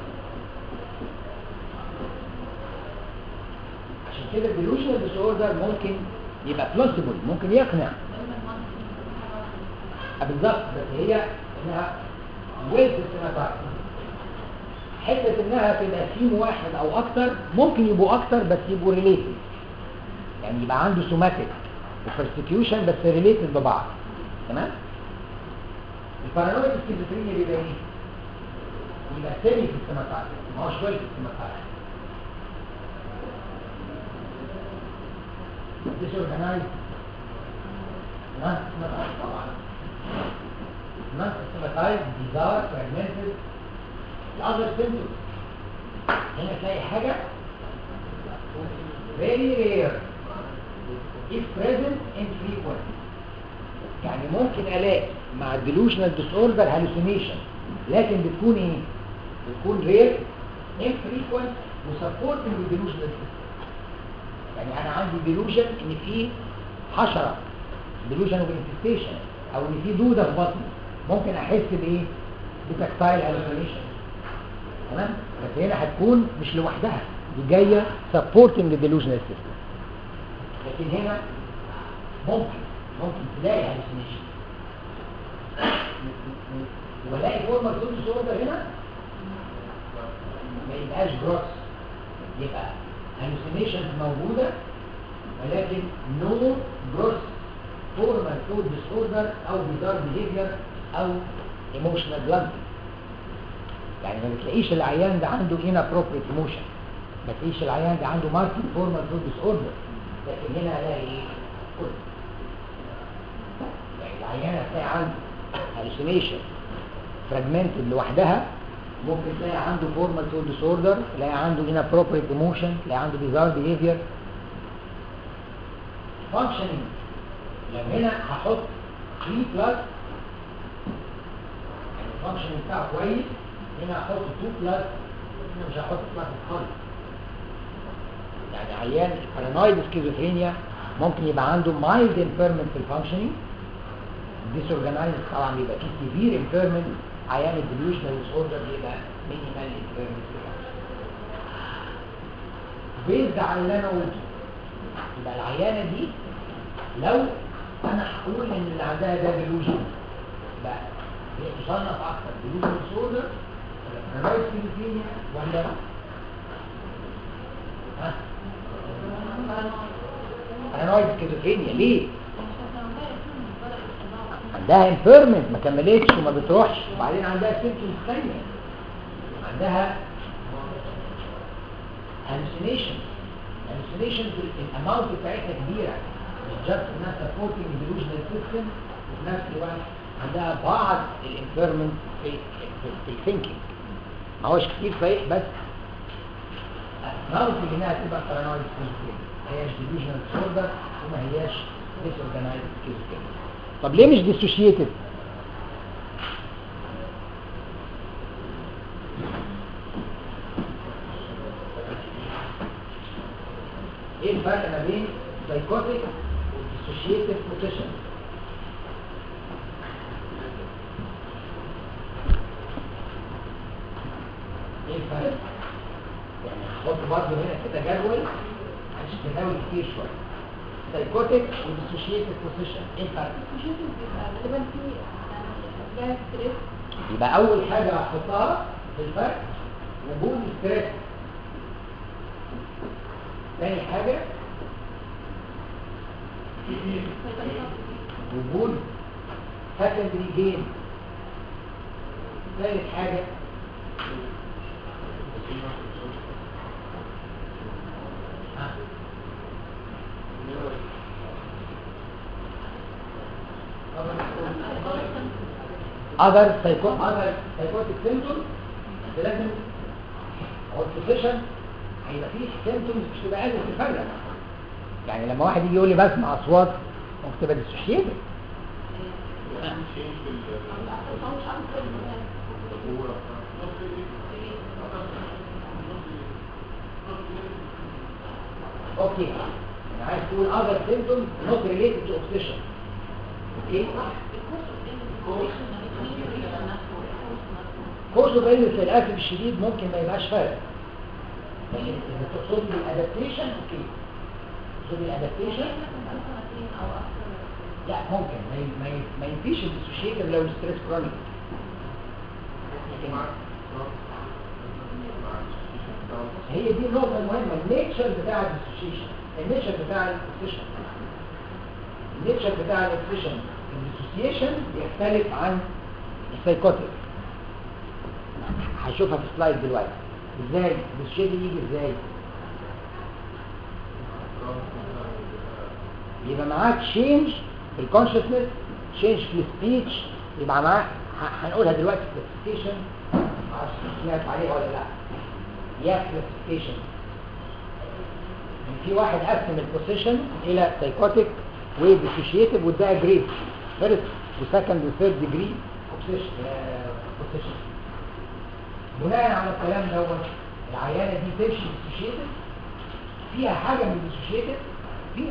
عشان كده الديلوجنال ديسوردر ممكن يبقى بلوسيبل، ممكن يقنع. بالظبط، بس هي انها ويل سيستماتايز. حته انها تبقى تيم واحد او اكتر، ممكن يبقوا اكتر بس يبقوا ريليتد، يعني يبقى عنده سوماتيك وبرسكيوشن بس ريليتد ببعض. تمام. البارانويد سكيزوفرينيا بيبقى ايه؟ يبقى سيمي سيستماتايز، ما هوش ويل سيستماتايز. disorganized non systematized طبعا non systematized bizarre fragmented other symptoms. هنا تلاقي حاجة very rare if present infrequent، يعني ممكن الاقي مع delusional disorder hallucination لكن بتكون ايه؟ بتكون rare infrequent وسبورتنج delusional system. يعني انا عندي delusion ان في حشرة delusion of infestation او ان في دودة في بطني، ممكن احس بايه؟ بتكتايل hallucination. تمام. بس هنا هتكون مش لوحدها، دي جايه supporting the delusional system. لكن هنا ممكن ممكن تلاقي hallucination ولاقي فورمال دود disorder هنا ما يبقاش جروس، يبقى hallucinations موجودة ولكن no gross formal food disorder او bizarre behavior او emotional blunting. يعني ما بتلاقيش العيان ده عنده inappropriate emotion، ما بتلاقيش العيان ده عنده marked formal food disorder، لكن هنا هلاقي ايه؟ كل يعني العيان هتلاقي عنده hallucination fragmented لوحدها، ممكن تلاقي عنده formal food disorder، تلاقي عنده inappropriate emotion، تلاقي عنده bizarre behavior. functioning لو هنا هحط ثلاثة بلس يعني الفانكشننج بتاعه كويس، هنا هحط اتنين بلس، هنا مش هحط بلس خالص. يعني عيان paranoid schizophrenia ممكن يبقى عنده mild impairment في الفانكشننج، disorganized طبعا بيبقى فيه severe impairment، عيان delusional disorder بيبقى minimal impairment في الفانكشننج. based على اللي انا قلته يبقى العيانه دي لو انا هقول ان اللي عندها ده delusion بقى هي تصنف اكتر delusional disorder ولا paranoid schizophrenia ولا ها paranoid schizophrenia؟ ليه؟ عندها impairment ما كملتش وما بتروحش، وبعدين عندها symptoms ثانيه، عندها hallucination hallucination الاماونت بتاعتها كبيره، مش جاست انها supporting delusional system، وفي نفس الوقت عندها بعض الامبيرمنت في في الثينكينج، ما هوش كتير صحيح بس نعرف انها تبقى paranoid schizophrenia، ما هياش delusional disorder وما هياش disorganized schizophrenia. طب ليه مش dissociated؟ ايه الفرق ما بين psychotic و dissociative possession؟ ايه الفرق؟ يعني هحط برضه هنا كده جدول عشان تداول كتير شويه. psychotic و dissociative possession ايه الفرق؟ غالبا في يعني ستريس. يبقى اول حاجه هحطها في الفرق وجود ستريس. ثاني حاجه وجود secondary gain. ثالث حاجه other psycho other psychotic symptoms. لازم هو البوزيشن هيبقى فيه symptoms مش تبقى قادر تفرق. يعني لما واحد يجي يقول لي بسمع اصوات ممكن تبقى ديسوشيتد. اوكي انا عايز تقول other symptoms not related to obsession. اوكي كورس اوف إلنس للاسف الشديد ممكن ما يبقاش فارق، لكن اذا تقصد لي الادابتيشن اوكي تقصد لي الادابتيشن لا ممكن ما ي- ما ي- ما ينفيش الديسوشيتيف لو الستريس كرونيك. لكن هي دي النقطة المهمة، النيتشر بتاع الديسوشيشن، النيتشر بتاع الاكسيشن، النيتشر بتاع الاكسيشن الديسوشيشن بيختلف عن السايكوتيك. هشوفها في سلايد دلوقتي ازاي الديسوشيشن يجي ازاي. يبقى معاك تشينج في الكونشسنس، تشينج في السبيتش، يبقى معاك ه- هنقولها دلوقتي في الكلاسيفيكيشن، معرفش سمعت عليها ولا لا. يا كلاسيفيكيشن في واحد قسم البوزيشن الى سايكوتيك وديسوشيتيف واداها جريد فيرست وسكند وثيرد ديجري بوزيشن. بناء على الكلام دوت العيانه دي تمشي ديسوشيتيف، فيها حاجه من الديسوشيتيف، فيها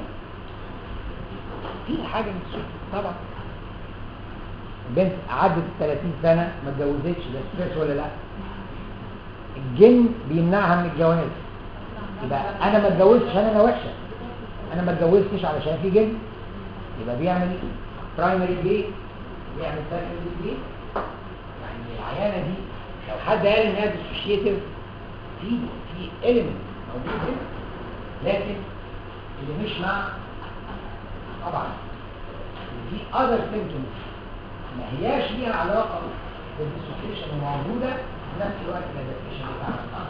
فيها حاجه من الديسوشيتيف طبعا. البنت عدت ال ثلاثين سنه ما اتجوزتش، ده ستريس ولا لا؟ الجن بيمنعها من الجواز، يبقى انا ما اتجوزتش عشان انا وحشه، انا ما اتجوزتش علشان في جن، يبقى بيعمل برايمري جي، بيعمل سكندري جي. يعني العيانه دي لو حد قال انها ديسوشيتيف في في اليمنت موجود هنا، لكن اللي مش مع طبعا في اذر سيمبتومز ما هياش ليها علاقه بالديسوشيشن وموجوده في نفس الوقت الادابتيشن بتاعها.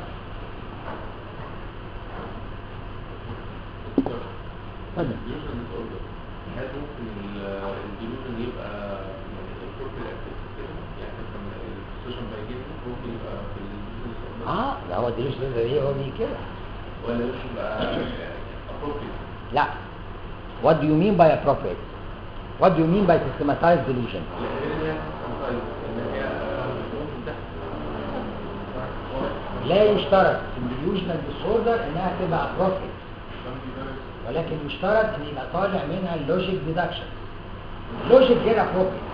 اتفضل. هل ممكن الديلوجن يبقى الكوربريت اكتيفيتي كده؟ يعني مثلا السوشيال بايجيشن ممكن يبقى في الديلوجن اه ده هو الديلوجن ده ايه هو دي كده ولا ممكن يبقى appropriate؟ لا. what do you mean by appropriate? what do you mean by systematized delusion? لا يشترط في الديلوجنال ديسوردر انها تبقى appropriate، ولكن يشترط ان يبقى طالع منها اللوجيك ديدكشن. لوجيك غير appropriate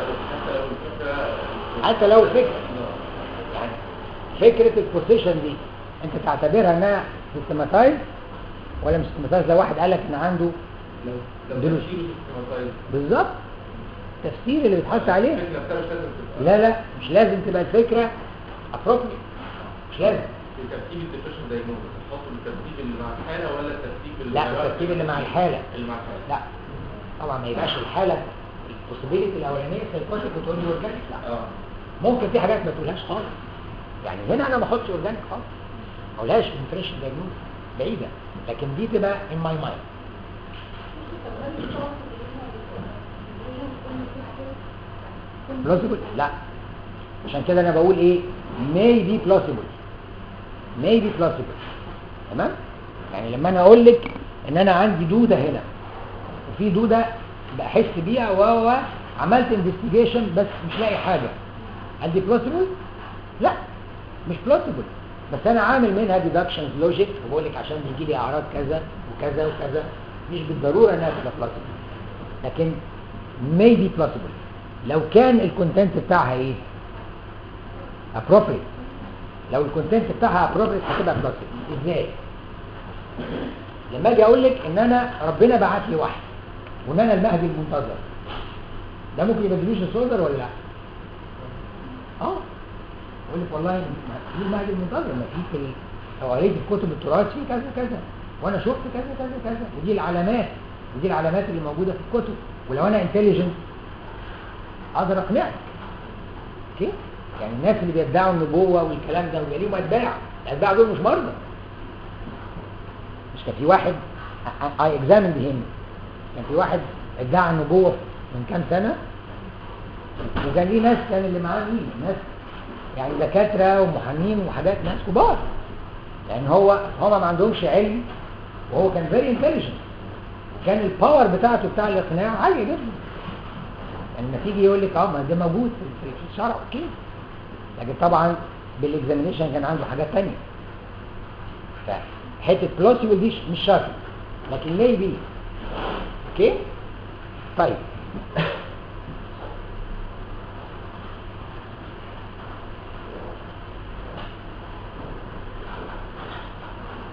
حتى لو الفكره، يعني فكره البوزيشن دي انت تعتبرها انها سيستماتايز ولا مش سيستماتايز؟ لو واحد قال لك ان عنده ديلوجن بالظبط التفسير اللي بيتحط عليه. لا لا مش لازم تبقى الفكره appropriate، مش لازم. الترتيب الديبريشن دايجنوز تحطه بالترتيب اللي مع الحاله ولا الترتيب اللي لا الترتيب اللي مع الحاله اللي مع الحاله؟ لا طبعا ما يبقاش الحاله البوسيبيليتي الاولانيه سايكوتيك وتقول لي اورجانيك، لا. اه ممكن في حاجات ما تقولهاش خالص، يعني هنا انا ما احطش اورجانيك خالص، ما اقولهاش ديبريشن دايجنوز بعيده، لكن دي تبقى ان ماي مايند. بلوسيبل لا، عشان كده انا بقول ايه may be plausible may be plausible تمام. يعني لما انا اقول لك ان انا عندي دوده هنا وفي دوده بحس بيها و و عملت انفستيجيشن بس مش لاقي حاجه، هل دي plausible؟ لا مش plausible، بس انا عامل منها deductions logic وبقول لك عشان بيجي لي اعراض كذا وكذا وكذا، مش بالضروره انها تبقى plausible، لكن may be plausible لو كان الكونتنت بتاعها ايه appropriate. لو الكونتنت بتاعها appropriate هتبقى plausible. ازاي؟ لما اجي اقول لك ان انا ربنا بعت لي واحد وان انا المهدي المنتظر، ده ممكن يبقى ديلوجن ديسوردر ولا لا؟ اه اقول لك والله في المهدي المنتظر، ما في في لو قريت الكتب التراث في كذا كذا وانا شفت كذا كذا كذا، ودي العلامات ودي العلامات اللي موجوده في الكتب، ولو انا انتليجنت اقدر اقنعك. اوكي؟ يعني الناس اللي بيدعوا النبوه والكلام ده ويبقى ليهم اتباع، الاتباع دول مش مرضى. مش كان في واحد اي اكزامند هيم، كان في واحد ادعى النبوه من كام سنه، وكان ليه ناس كان اللي معاه مين؟ ناس يعني دكاتره ومحامين وحاجات، ناس كبار، لان هو هم ما عندهمش علم وهو كان فيري انتليجنت، كان الباور بتاعته بتاع الاقناع عاليه جدا. يعني لما تيجي يقول لك اه ما ده موجود في الشرع اوكي، لكن طبعا بالاكزامينيشن كان عنده حاجات ثانيه. فحته بلوسيبل دي مش شرط، لكن ليه بي اوكي. طيب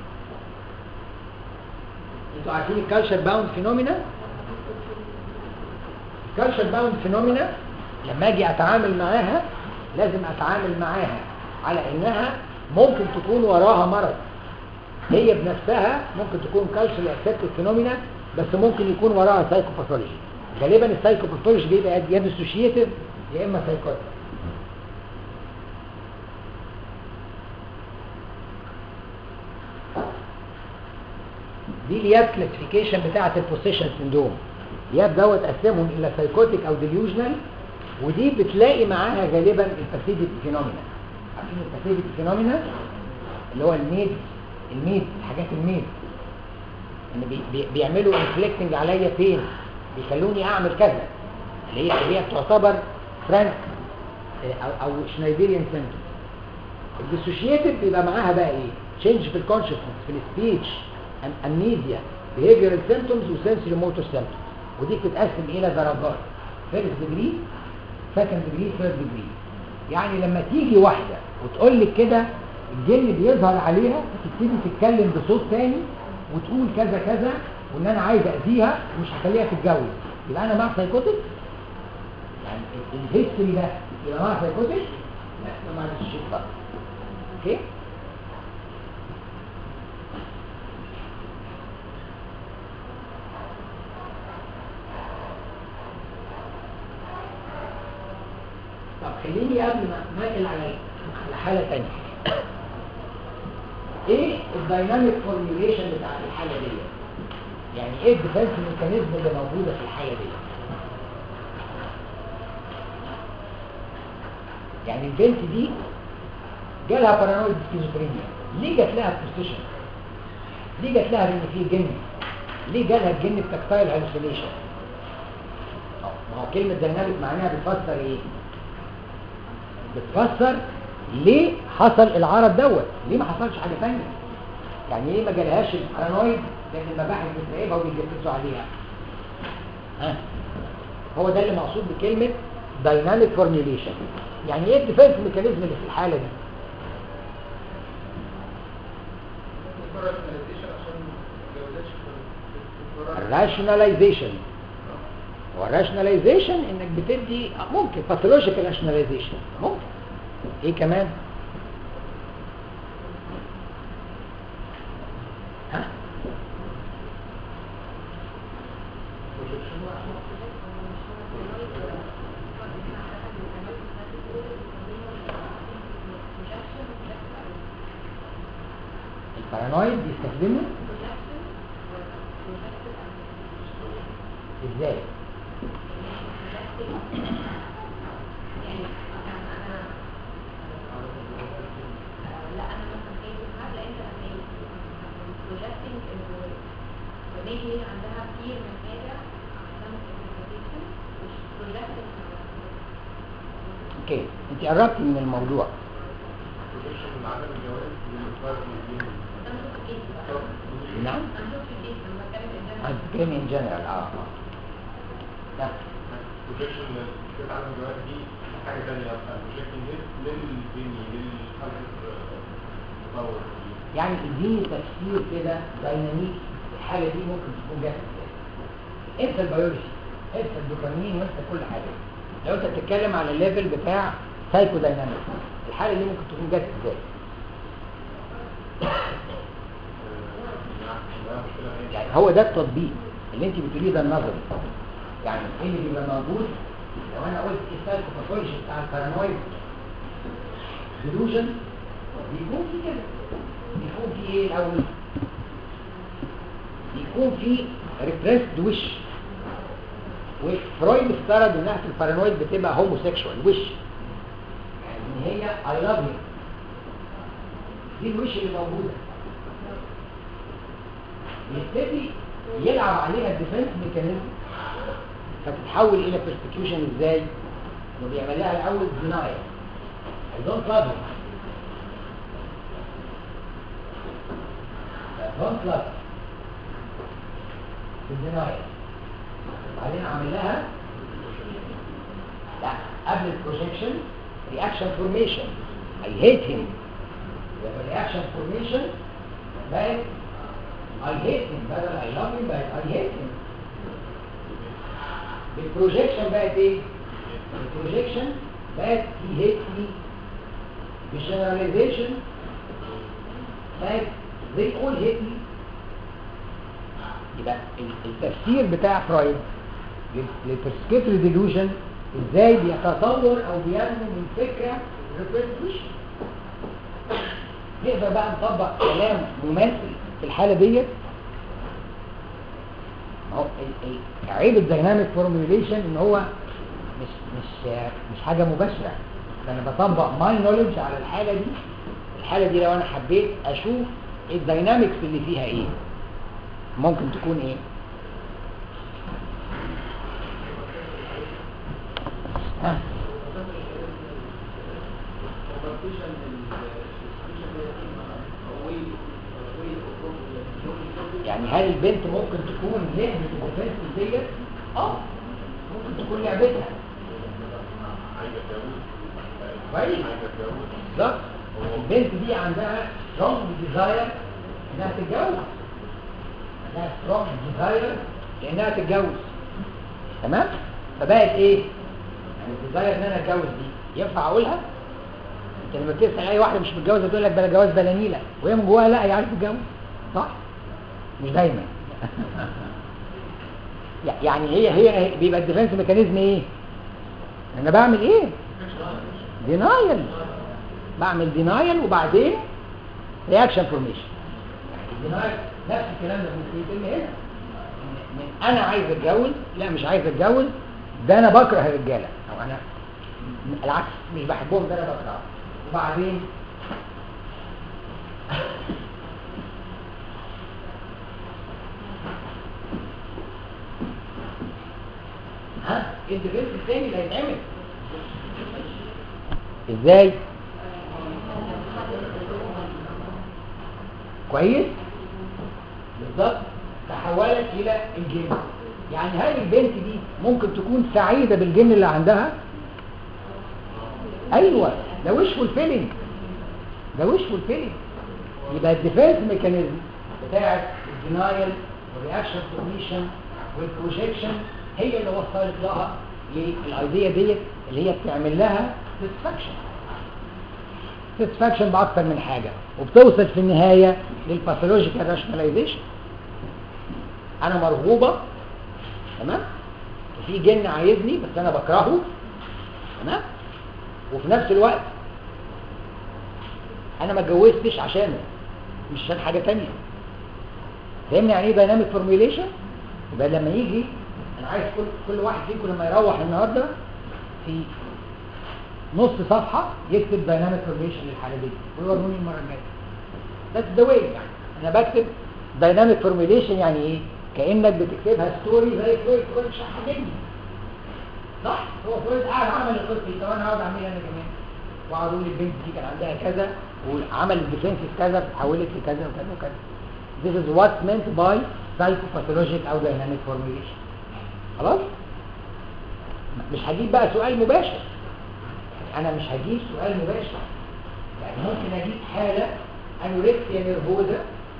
انتوا عارفين الكالتشر باوند فينومينا؟ الكالتشر باوند فينومينا لما اجي اتعامل معاها لازم اتعامل معاها على انها ممكن تكون وراها مرض. هي بنفسها ممكن تكون كالتشر اكسبتد فينومينا بس ممكن يكون وراها سايكوباثولوجي. غالبا السايكوباثولوجي بيبقى يا ديسوشيتيف يا اما سايكوتيك. دي الياب كلاسيفيكيشن بتاعه البوسيشن سندروم. الياب دوت قسمهم الى سايكوتيك او ديليوجنال، ودي بتلاقي معاها غالبا الباسيفيتي فينومينا. عارفين الباسيفيتي فينومينا اللي هو الميد الميد حاجات الميد ان بي بي بيعملوا انفليكتنج عليا فين، بيخلوني اعمل كذا، اللي هي اللي هي تعتبر فرانك او او شنايديريان سيمبتوم. الديسوشيتيف بيبقى معاها بقى ايه؟ تشينج في الكونشسنس، في السبيتش، امنيزيا، بيهيفيرال سيمبتومز وسنسوري موتور سيمبتومز. ودي بتتقسم الى درجات، فيرست ديجري، سكند ديجري، ثيرد ديجري. يعني لما تيجي واحده وتقول لك كده الجن بيظهر عليها، تبتدي تتكلم بصوت تاني وتقول كذا كذا وان انا عايز اذيها ومش هخليها تتجوز، يبقى انا مع سايكوتيك. يعني الهيستوري ده يبقى مع سايكوتيك؟ لا، ما معلش شيء خالص. اوكي؟ طب خليني قبل ما ننقل على على حاله ثانيه. ايه الدايناميك فورميوليشن بتاع الحاله دي؟ يعني ايه الديفنس ميكانيزم اللي موجوده في الحاله دي؟ يعني البنت دي جالها بارانويد سكيزوفرينيا، ليه جات لها بوستيشن؟ ليه جات لها ان في جن؟ ليه جالها الجن التكتايل هالوسينيشن؟ ما هو كلمه دايناميك معناها بتفسر ايه؟ بتفسر ليه حصل العرض دوت، ليه ما حصلش حاجه ثانيه؟ يعني ليه ما جالهاش البارانويد لان المباحث بتراقبها وبيجسسوا عليها؟ ها هو ده اللي مقصود بكلمه دايناميك فورميوليشن. يعني ايه الديفنس ميكانيزم اللي في الحاله دي؟ الراشناليزيشن. والراشناليزيشن انك بتدي ممكن باثولوجيكال راشناليزيشن، ممكن ايه كمان؟ ها البارانويد بيستخدمه ازاي؟ اوكي، انت قربتي من الموضوع. نعم هتكلم ان جنرال. اه لا بروجكشن بتتعلم دلوقتي دي حاجه ثانيه اصلا. بروجكشن للبني للتطور. يعني اديني تفسير كده دايناميكي الحاله دي ممكن تكون جاهزه ازاي؟ انت البيولوجي، انت الدوبامين، وانت كل حاجه. لو انت بتتكلم على الليفل بتاع سايكو دايناميك، الحاله دي ممكن تكون جاهزه ازاي؟ يعني هو ده التطبيق اللي انت بتقوليه، ده النظري. يعني ايه اللي بيبقى موجود لو انا قلت ايه السايكوباثولوجي بتاع البارانويد ديلوجن؟ بيكون في كده، بيكون في ايه الاول؟ بيكون في ريبريسد وش. وفرويد افترض ان ناحيه البارانويد بتبقى هوموسيكشوال وش، يعني هي اي لاف يو، دي الوش اللي موجوده. يبتدي يلعب عليها الديفنس ميكانيزم فتتحول الى بيرسكيوشن ازاي؟ انه بيعمل لها الاول دينايل، I don't love you، I don't love الدينايل. بعدين عمل لها لا قبل البروجكشن رياكشن فورميشن، I hate him. رياكشن فورميشن بقت I hate him، بدل I love him بقت I hate him. بالبروجيكشن بقت ايه؟ البروجيكشن بقت هي هيت مي. بالجنراليزيشن بقت زي all hate me. يبقى التفسير بتاع فرويد للبرسكيتوري ديلوجن ازاي بيتطور او بينمو من فكره ريبريزنتيشن. نقدر بقى نطبق كلام مماثل في الحاله ديت. اهو عيب الدايناميك فورميوليشن ان هو مش مش مش حاجه مباشره. انا بطبق ماي نوليدج على الحاله دي. الحاله دي لو انا حبيت اشوف الداينامكس اللي فيها ايه ممكن تكون ايه. ها يعني هل البنت ممكن تكون لعبة الديفنس ديت؟ اه ممكن تكون لعبتها. كويس بالظبط. البنت دي عندها strong desire انها تتجوز. عندها strong desire لانها تتجوز. تمام؟ فبقت ايه؟ يعني الديزاير ان انا اتجوز دي ينفع اقولها؟ انت لما بتسال اي واحده مش متجوزه تقول لك بلا جواز بلا نيله، وهي من جواها لا هي عايزه تتجوز. صح؟ مش دايما. يعني هي هي بيبقى الديفنس ميكانيزم ايه؟ انا بعمل ايه؟ دينايل. بعمل دينايل وبعدين رياكشن فورميشن. الدينايل نفس الكلام ده ممكن يتم هنا. من انا عايز اتجوز، لا مش عايز اتجوز، ده انا بكره الرجاله، او انا العكس مش بحبهم، ده انا بكرههم. وبعدين ها الديفنس الثاني اللي هيتعمل ازاي؟ كويس بالظبط. تحولت الى الجن. يعني هل البنت دي ممكن تكون سعيده بالجن اللي عندها؟ ايوه ده وش فولفيلنج، ده وش فولفيلنج. يبقى الديفنس ميكانيزم بتاعت الدينايل والرياكشن فورميشن والبروجيكشن هي اللي وصلت لها للايديا ديت اللي هي بتعمل لها ساتسفاكشن. ساتسفاكشن باكتر من حاجه، وبتوصل في النهايه للباثولوجيكال راشناليزيشن. انا مرغوبه تمام، وفي جن عايزني بس انا بكرهه تمام، وفي نفس الوقت انا ما اتجوزتش عشانه، مش عشان حاجه ثانيه. فهمني يعني ايه دايناميك فورميوليشن؟ يبقى لما يجي انا عايز كل كل واحد فيكم لما يروح النهارده في نص صفحه يكتب دايناميك فورميوليشن للحاله دي ويوروني المره الجايه. ذاتس ذا واي. يعني انا بكتب دايناميك فورميوليشن يعني ايه؟ كانك بتكتبها ستوري زي فرويد. فرويد شرح جدا صح؟ هو فرويد قاعد عمل القصه دي، طب انا هقعد اعملها انا كمان، واقعد اقول البنت دي كان عندها كذا وعمل الديفنس كذا فتحولت لكذا وكذا وكذا. This is what's meant by psychopathologic او dynamic formulation. خلاص؟ مش هجيب بقى سؤال مباشر. انا مش هجيب سؤال مباشر. يعني ممكن اجيب حاله انوركسيا نيرفوزا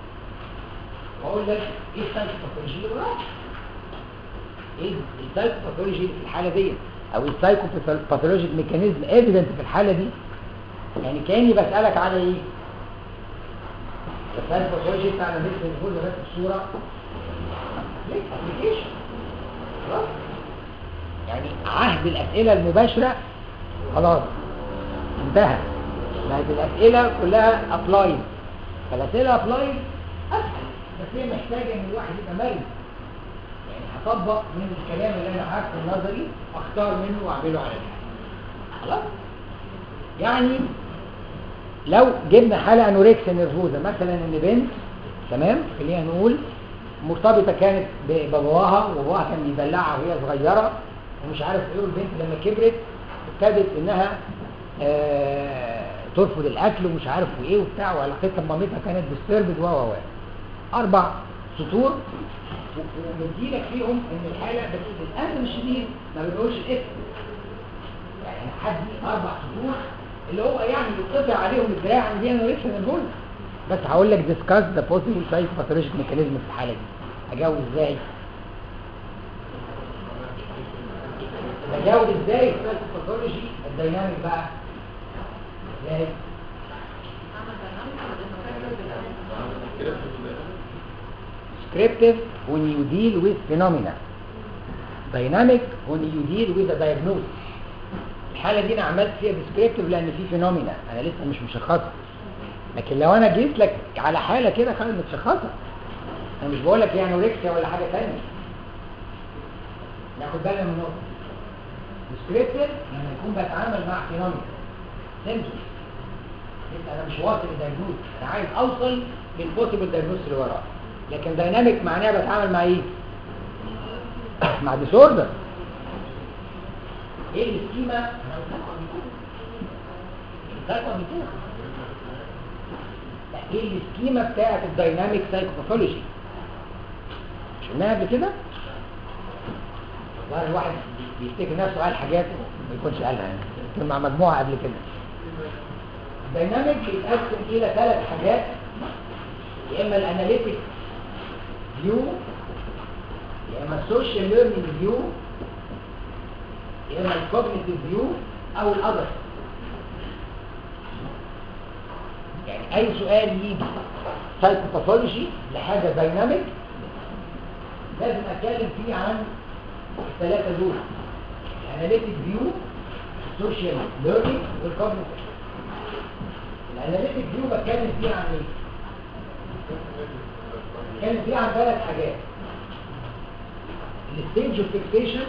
واقول لك ايه السايكوباثولوجي اللي وراها؟ ايه السايكوباثولوجي في الحاله دي؟ او السايكوباثولوجيك ميكانيزم ايفيدنت في الحاله دي؟ يعني كاني بسالك على ايه؟ السايكوباثولوجي بتاع الانوركسيا نيرفوزا بس بصوره ليه ابلكيشن. خلاص؟ يعني عهد الاسئله المباشره خلاص انتهى. بقت الاسئله كلها ابلايد. فالاسئله ابلايد اسهل، بس هي محتاجه ان الواحد يبقى مرن. يعني هطبق من الكلام اللي انا عارفه النظري واختار منه واعمله على الحاله. خلاص؟ يعني لو جبنا حاله انوركسيا نيرفوزا مثلا ان بنت تمام خلينا نقول مرتبطه كانت بباباها وباباها كان بيدلعها وهي صغيره ومش عارف ايه، والبنت لما كبرت ابتدت انها آه ترفض الاكل ومش عارف ايه وبتاع، وعلاقتها بمامتها كانت ديستربد و و اربع سطور وبديلك فيهم ان الحاله بس للاسف الشديد ما بنقولش الاسم. يعني حد اربع سطور اللي هو يعني يقطع عليهم الدراع عن دي انوركسيا نيرفوزا. بس هقول لك ديسكاس ذا بوسيبل سايكوباثولوجيك ميكانيزم في الحاله دي. اجاوب ازاي؟ بجاوب ازاي السايكوباثولوجي الديناميك بقى؟ ازاي؟ descriptive when you deal with phenomena, dynamic when you deal with a diagnosis. الحالة دي انا عملت فيها descriptive لان في phenomena انا لسه مش مشخصها، لكن لو انا جيت لك على حالة كده خلاص متشخصة، انا مش بقول لك يعني انوركسيا ولا حاجة تانية. ناخد بالنا من نقطة descriptive لما يكون بتعامل مع phenomena symptoms، انا مش واصل للدايجنوز، انا عايز اوصل للبوسيبل دايجنوز اللي وراه. لكن دايناميك معناها بتعامل مع ايه؟ مع ديسوردر. ايه السكيما؟ انا قلت لكم قبل كده قلت لكم قبل كده ايه السكيما بتاعت الدايناميك سايكوباثولوجي؟ مش قلناها قبل كده؟ والله الواحد بيفتكر نفسه قال حاجات ما يكونش قالها يعني، كان مع مجموعه قبل كده. الدايناميك بيتقسم الى ثلاث حاجات، يا اما الاناليتيك فيو، يا اما السوشيال ليرنينج فيو، يا اما الكوجنيتيف فيو او الاذر. يعني اي سؤال يجي سايكوباثولوجي لحاجه دايناميك لازم اتكلم فيه عن الثلاثه دول، الاناليتيك فيو، السوشيال ليرنينج والكوجنيتيف. الاناليتيك فيو بتكلم فيه عن ايه؟ بتكلم فيه عن ثلاث حاجات: الستيج اوف فيكسيشن،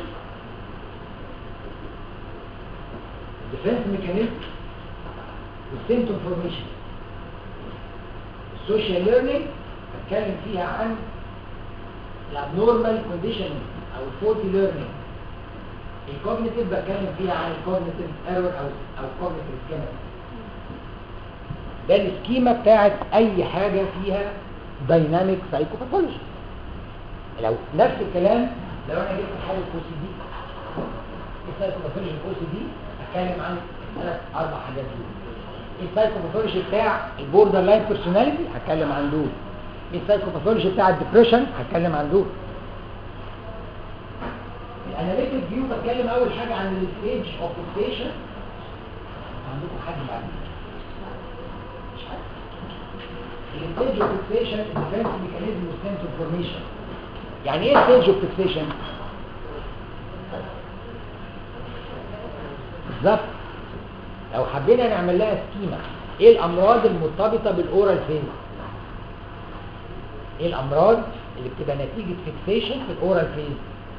الديفنس ميكانيزم، والسيمتوم فورميشن. السوشيال ليرنينج بتكلم فيها عن الابنورمال كونديشن او الفولتي ليرنينج. الكوجنيتيف بتكلم فيها عن الكوجنيتيف ايرور او او كوجنيتيف سكيما. ده السكيما بتاعت اي حاجه فيها دايناميك سايكوباثولوجي. لو نفس الكلام لو انا جبت حاله او سي دي، السايكوباثولوجي او سي دي اتكلم عن ثلاث اربع حاجات دول. السايكوباثولوجي بتاع البوردر لاين بيرسوناليتي هتكلم عن دول. السايكوباثولوجي بتاع الديبريشن هتكلم عن دول. الاناليتيك فيو بتكلم اول حاجه عن الستيج اوف فيكسيشن. عندكم حد بعد مش حد؟ الستيج اوف فيكسيشن، الديفنس ميكانيزم والسيمتوم فورميشن. يعني ايه ستيج اوف فيكسيشن؟ بالظبط لو حبينا نعمل لها سكيما، ايه الامراض المرتبطه بالاورال فيز؟ ايه الامراض اللي بتبقى نتيجه فيكسيشن في الاورال فيز؟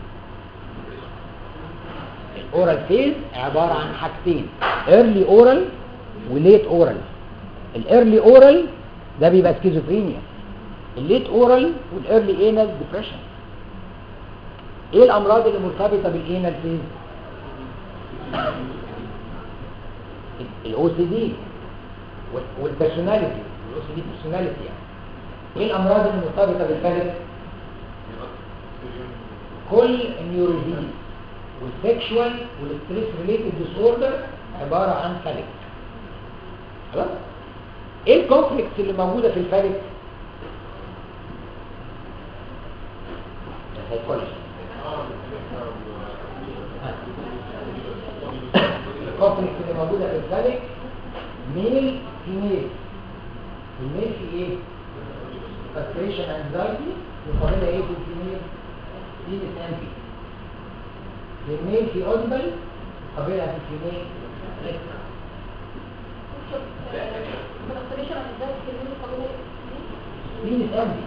الاورال فيز عباره عن حاجتين: ايرلي اورال وليت اورال. الايرلي اورال ده بيبقى سكيزوفرينيا، الليت اورال والايرلي انال ديبريشن. ايه الامراض اللي مرتبطه بالانال فيز؟ الاو سي دي والبيرسوناليتي. الاو سي دي بيرسوناليتي يعني. ايه الامراض اللي مرتبطه بالفالك؟ كل النيوروديز والسكشوال والستريس ريليتد ديس اوردر عباره عن فالك. خلاص؟ ايه الكونفليكتس اللي موجوده في الفالك؟ السايكولوجي. الكونفليكتس اللي موجوده في الفالك ميل فيميل. الميل في ايه؟ frustration anxiety، وقابلها ايه في الفيميل؟ دي امبي. الميل في اودبل، قابلها في الفيميل لسه. بينس امبي.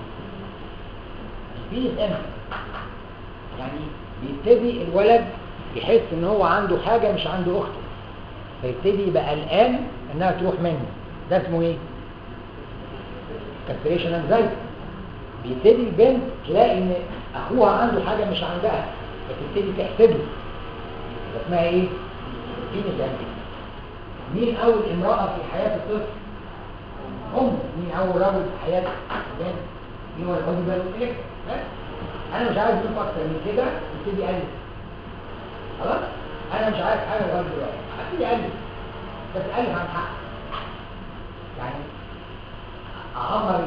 بينس امبي يعني بيبتدي الولد يحس ان هو عنده حاجه مش عنده اخته، فيبتدي يبقى قلقان انها تروح منه. ده اسمه ايه؟ كاستريشن انزايتي. بيبتدي البنت تلاقي ان اخوها عنده حاجه مش عندها، فتبتدي تحسبه. ده اسمها ايه؟ بينس امبي. مين اول امراه في حياه الطفل؟ ام. مين اول رجل في حياه البنت؟ مين هو الاوديبل والالكتريك؟ انا مش عايز اشوف اكتر من كده. ابتدي الف. خلاص؟ انا مش عارف حاجه لغايه دلوقتي، ابتدي الف، بس الف عن حق. يعني اعمر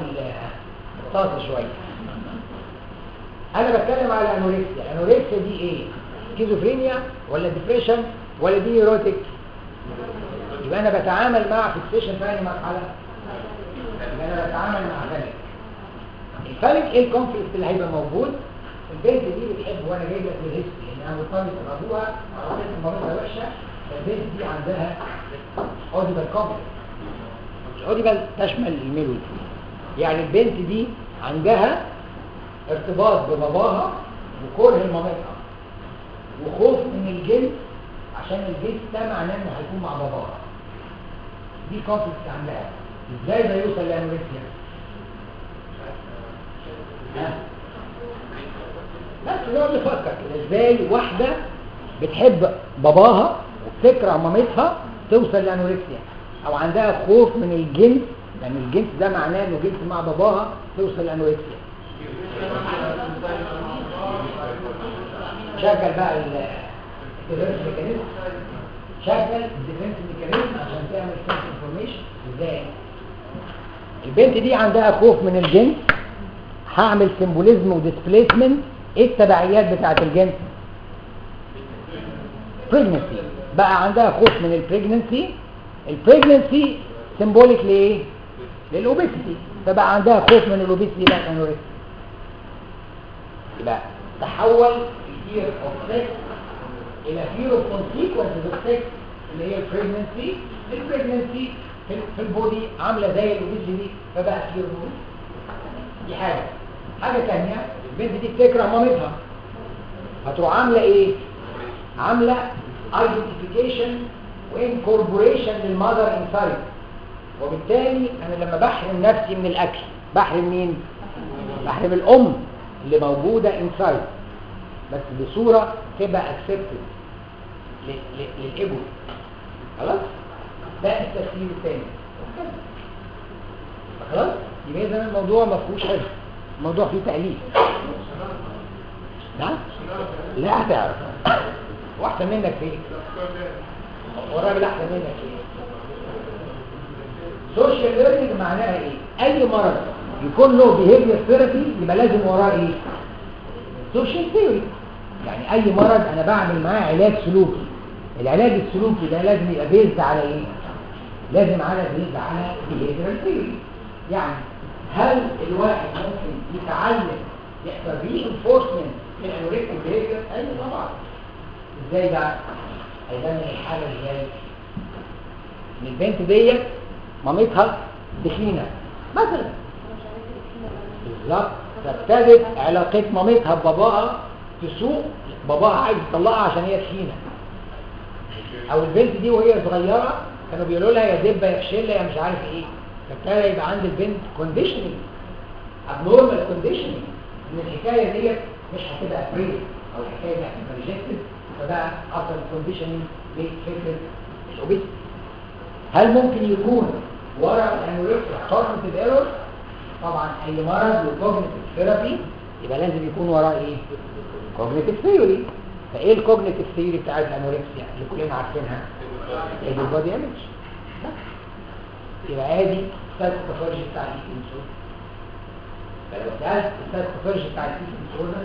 الطاسه شويه. انا بتكلم على الانوركسيا. الانوركسيا دي ايه؟ سكيزوفرينيا ولا ديبريشن ولا دي نيوروتيك؟ يبقى انا بتعامل مع فيكسيشن في اي مرحله؟ يبقى انا بتعامل مع فالك. الفالك ايه الكونفليكت اللي هيبقى موجود؟ البنت دي بتحب، وانا جايب لك الهيستوري لانها مرتبطه بابوها او كانت مامتها وحشه، فالبنت دي عندها اوديبل كونفليكت. الاوديبل تشمل الميلودي، يعني البنت دي عندها ارتباط بباباها وكره لمامتها وخوف من الجنس، عشان الجنس ده معناه انه هيكون مع باباها. دي كونفليكت عندها. ازاي ده يوصل لانوركسيا؟ بس نقعد نفكر كده، ازاي واحده بتحب باباها وبتكره مامتها توصل لانوركسيا، او عندها خوف من الجنس لان يعني الجنس ده معناه انه جنس مع باباها توصل لانوركسيا. شغل بقى الديفنس ميكانيزم، شغل الديفنس ميكانيزم عشان تعمل سنس انفورميشن. ازاي؟ البنت دي عندها خوف من الجنس، هعمل سيمبوليزم وديسبليسمنت. ايه التبعيات بتاعه الجنس؟ بريجنسي. بقى عندها خوف من البريجنسي. البريجنسي سيمبوليك لايه؟ للاوبيسيتي، فبقى عندها خوف من الاوبيسيتي بقى انوركسيا. يبقى تحول fear of sex الى fear of consequences of sex اللي هي البريجنسي. البريجنسي في البودي عامله زي الاوبيسيتي، فبقى fear of. دي حاجه. حاجه ثانيه، البنت دي بتكره مامتها، هتروح عامله ايه؟ عامله ايدنتيفيكيشن وانكوربوريشن للمذر انسايد، وبالتالي انا لما بحرم نفسي من الاكل بحرم مين؟ بحرم الام اللي موجوده انسايد، بس بصوره تبقى اكسبتد للايجو. خلاص؟ ده التفسير الثاني. خلاص؟ يبقى اذا الموضوع ما فيهوش حفظ، الموضوع فيه تأليف. نعم؟ لا هتعرف. واحسن منك فيه. والراجل احسن منك فيه. سوشيال ليرنينج معناها ايه؟ اي مرض يكون له بيهيفير ثيرابي يبقى لازم وراه ايه؟ سوشيال ثيوري. يعني اي مرض انا بعمل معاه علاج سلوكي. العلاج السلوكي ده لازم يبقى بيزد على ايه؟ لازم على بيزد على بيهيفير ثيوري. يعني هل الواحد ممكن يتعلم يحصل reinforcement من الانوركتيك بيهيفير؟ ايوه طبعا. ازاي بقى؟ هيبان من الحاله ازاي؟ ان البنت ديت مامتها تخينه مثلا، بالظبط، فابتدت علاقه مامتها بباباها تسوء، باباها عايز يطلقها عشان هي تخينه. او البنت دي وهي صغيره كانوا بيقولوا لها يا دبه يا فشله يا مش عارف ايه، فابتدى يبقى عند البنت كونديشننج، ابنورمال كونديشننج، ان الحكايه ديت مش هتبقى فري او الحكايه دي هتبقى ريجكتد، فبقى حصل كونديشننج لفكره الاوبيستي. هل ممكن يكون ورا الانوركسيا كوجنيتيف ايرور؟ طبعا اي مرض وكوجنيتيف ثيرابي يبقى لازم يكون وراه ايه؟ كوجنيتيف ثيوري. فايه الكوجنيتيف ثيوري بتاعت الانوركسيا اللي كلنا عارفينها؟ ايه البودي ايمج. يبقى ادي السايكوباثولوجي بتاع الايتنج ديسوردر. فلو سالت السايكوباثولوجي بتاع الايتنج ديسوردر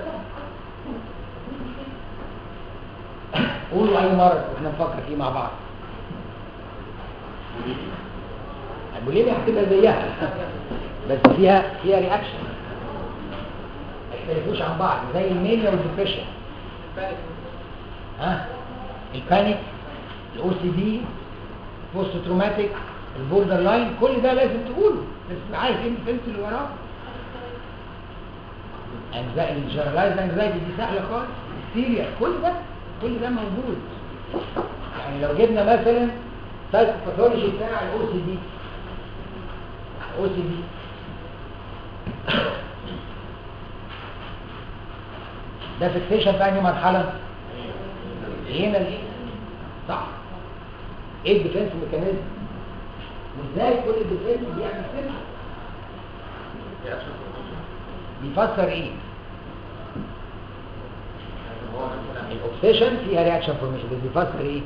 قولوا اي مرض واحنا نفكر فيه مع بعض. البوليميا هتبقى زيها بس فيها فيها رياكشن، ما يختلفوش عن بعض، زي المانيا والديبريشن. ها البانيك، الاو سي دي، بوست تروماتيك، البوردر لاين، كل ده لازم تقوله، بس عارف ايه الفنس اللي وراه. انزايتي، الجنرالايز انزايتي دي سهله خالص. السيريا، كل ده كل ده موجود. يعني لو جبنا مثلا سايكوباثولوجي بتاع الاو سي دي، او سي دي ده فيكسيشن في انهي مرحله؟ هنا دي صح. ايه الديفنس ميكانيزم؟ وازاي كل الديفنس بيعمل كده؟ بيفسر ايه؟ الاوبسيشن فيها رياكشن فورميشن، بس بيفسر ايه؟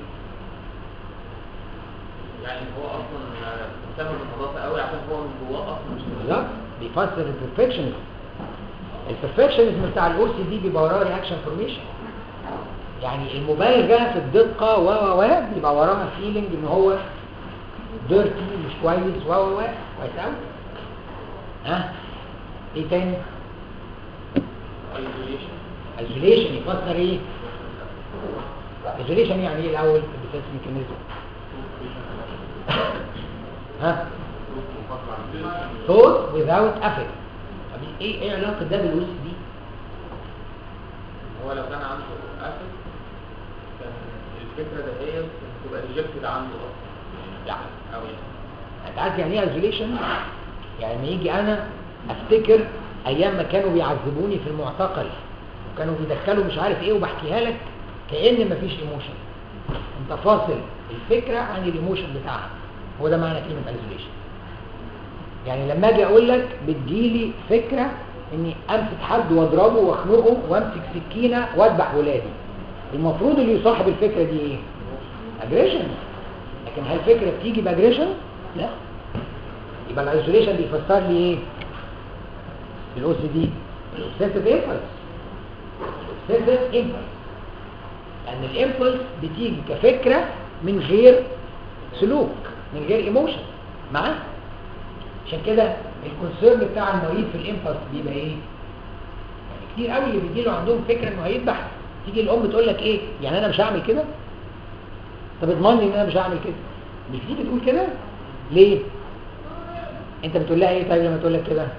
يعني هو اصلا مهتم بالنظافه قوي عشان هو من جواه اصلا مش بالظبط، بيفسر البرفكشنزم. البرفكشنزم بتاع الاو سي دي بيبقى وراه رياكشن فورميشن. يعني المبالغه في الدقه و و و بيبقى وراها فيلينج ان هو ديرتي مش كويس و و و كويس قوي. ها ايه تاني؟ ايزوليشن. ايزوليشن يفسر ايه؟ ايزوليشن يعني ايه الاول في الديفنس ميكانيزم؟ ها thought without affect. طب ايه ايه علاقه ده بالاو سي دي؟ هو لو كان عنده اسف كان الفكره ده هي تبقى ريجكتد عنده اصلا. لا او يعني انت عارف يعني ايه ايزوليشن؟ يعني لما يجي انا افتكر ايام ما كانوا بيعذبوني في المعتقل وكانوا بيدخلوا مش عارف ايه وبحكيها لك كأن مفيش ايموشن، انت فاصل الفكره عن الايموشن بتاعها. هو ده معنى كلمه ايزوليشن. يعني لما اجي اقول لك بتجيلي فكره اني امسك حد واضربه واخنقه وامسك سكينه واذبح ولادي، المفروض اللي يصاحب الفكره دي ايه؟ اجريشن. لكن هل الفكره بتيجي باجريشن؟ لا. يبقى الايزوليشن بيفسر لي ايه؟ الاو سي دي الاوبسيسيف امبلس. الاوبسيسيف امبلس لان الامبلس بتيجي كفكره من غير سلوك، من غير ايموشن معاه. عشان كده الكونسيرن بتاع المريض في الامبلس بيبقى ايه؟ يعني كتير قوي اللي بيجي له عندهم فكره انه هيذبح، تيجي الام تقول لك ايه؟ يعني انا مش هعمل كده؟ طب اضمني ان انا مش هعمل كده. مش بتيجي تقول كده؟ ليه؟ انت بتقول لها ايه طيب لما تقول لك كده؟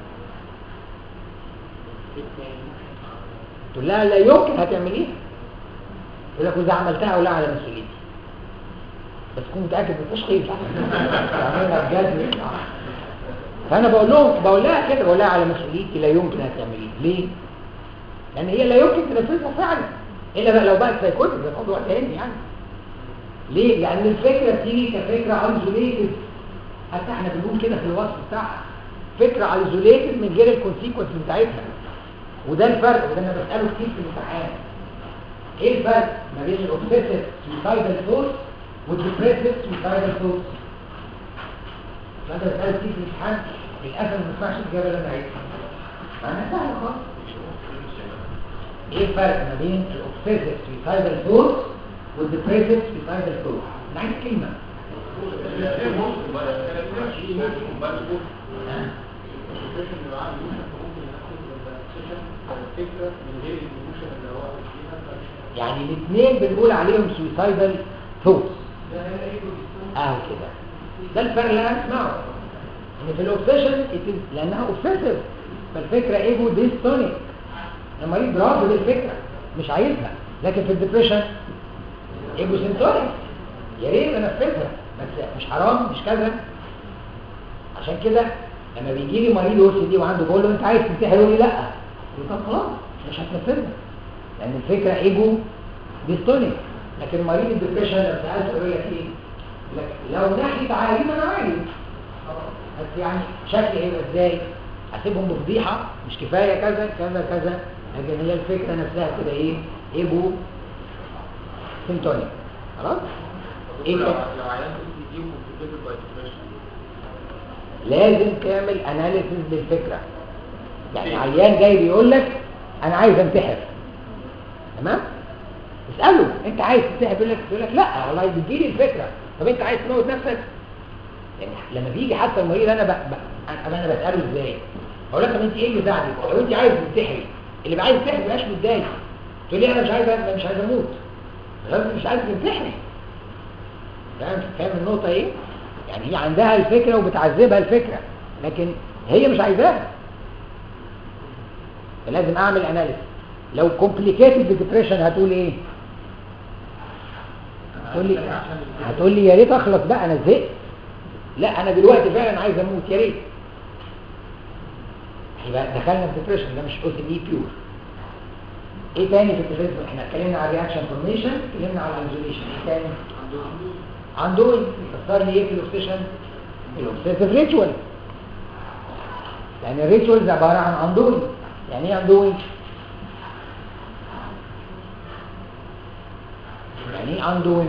تقول لها لا يمكن هتعمليها. تقول لك واذا عملتها ولا على مسؤوليتي. بس كنت متاكد من التشخيص تعملها بجد. فانا بقول لهم بقول لها كده، بقول لها على مسؤوليتي لا يمكن هتعمليها. ليه؟ لان هي لا يمكن تنفذها فعلا، الا بقى لو بقت سايكوتيك بتاخد وقت تاني يعني. ليه؟ لان الفكره بتيجي كفكره ايزوليتد، حتى احنا بنقول كده في الوصف بتاعها فكره ايزوليتد من غير الكونسيكونس بتاعتها. وده الفرق، وده انا بساله كتير في الامتحان. ايه الفرق ما بين الاوبسيسيف سويسايدال ثوتس والديبريسيف سويسايدال ثوتس؟ فانت بتساله كتير في الامتحان للاسف ما بتسمعش الاجابه اللي انا عايزها. معناها سهله خالص. ايه الفرق ما بين الاوبسيسيف سويسايدال ثوتس والديبريسيف سويسايدال ثوتس؟ انا عايز كلمه. يعني الاثنين بنقول عليهم سويسايدال ثوتس. اه كده ده الفرق اللي انا اسمعه. ان في الاوبسيشن لانها اوبسيسيف فالفكره ايجو ديستونيك، المريض رافض الفكره مش عايزها. لكن في الديبريشن ايجو سنتوريك، يا ريت انفذها بس مش حرام مش كذا. عشان كده لما بيجي لي مريض او سي دي وعنده بقول له انت عايز تنتحر يقول لي لا، يقول طب خلاص مش هتنفذها لان الفكره ايجو ديستونيك. لكن مريض الديبريشن لو سالته يقول لك ايه؟ لك لو ناحيه عالم انا عالم بس يعني شكلي هيبقى ازاي؟ اسيبهم بفضيحه مش كفايه كذا كذا كذا. لكن هي الفكره نفسها كده ايه؟ ايجو سنتونيك. خلاص؟ ايه لو لو عيان سي دي وكونسيدرد باي ديبريشن لازم تعمل اناليسيس للفكره. يعني عيان جاي بيقول لك انا عايز انتحر، تمام؟ اساله انت عايز تنتحر؟ يقول لك يقول لك لا والله بتجيلي الفكره. طب انت عايز تموت نفسك؟ يعني لما بيجي حتى المريض انا ب... ب... انا بساله ازاي؟ اقول لك طب انت ايه اللي زعلك؟ لو انت عايز تنتحري، اللي بقى عايز ينتحر ما يبقاش متضايق. تقول لي انا مش عايز مش عايز اموت، لازم مش عايز تنتحري. فاهم فاهم النقطه ايه؟ يعني هي عندها الفكره وبتعذبها الفكره لكن هي مش عايزاها. فلازم اعمل اناليسيس. لو كومبليكيتد ديبريشن هتقول ايه؟ هتقول لي هتقول لي يا ريت اخلص بقى انا زهقت. لا انا دلوقتي فعلا عايز اموت يا ريت. يبقى دخلنا في ديبريشن، ده مش او سي دي بيور. ايه تاني في الديبريشن؟ احنا اتكلمنا على الرياكشن فورميشن، اتكلمنا على الانزوليشن. ايه تاني؟ عنده يفسر لي ايه في الاوبسيشن؟ الاوبسيسيف ريتوال. يعني الريتوالز عباره عن اندوي. يعني ايه اندوي؟ يعني ايه اندوي؟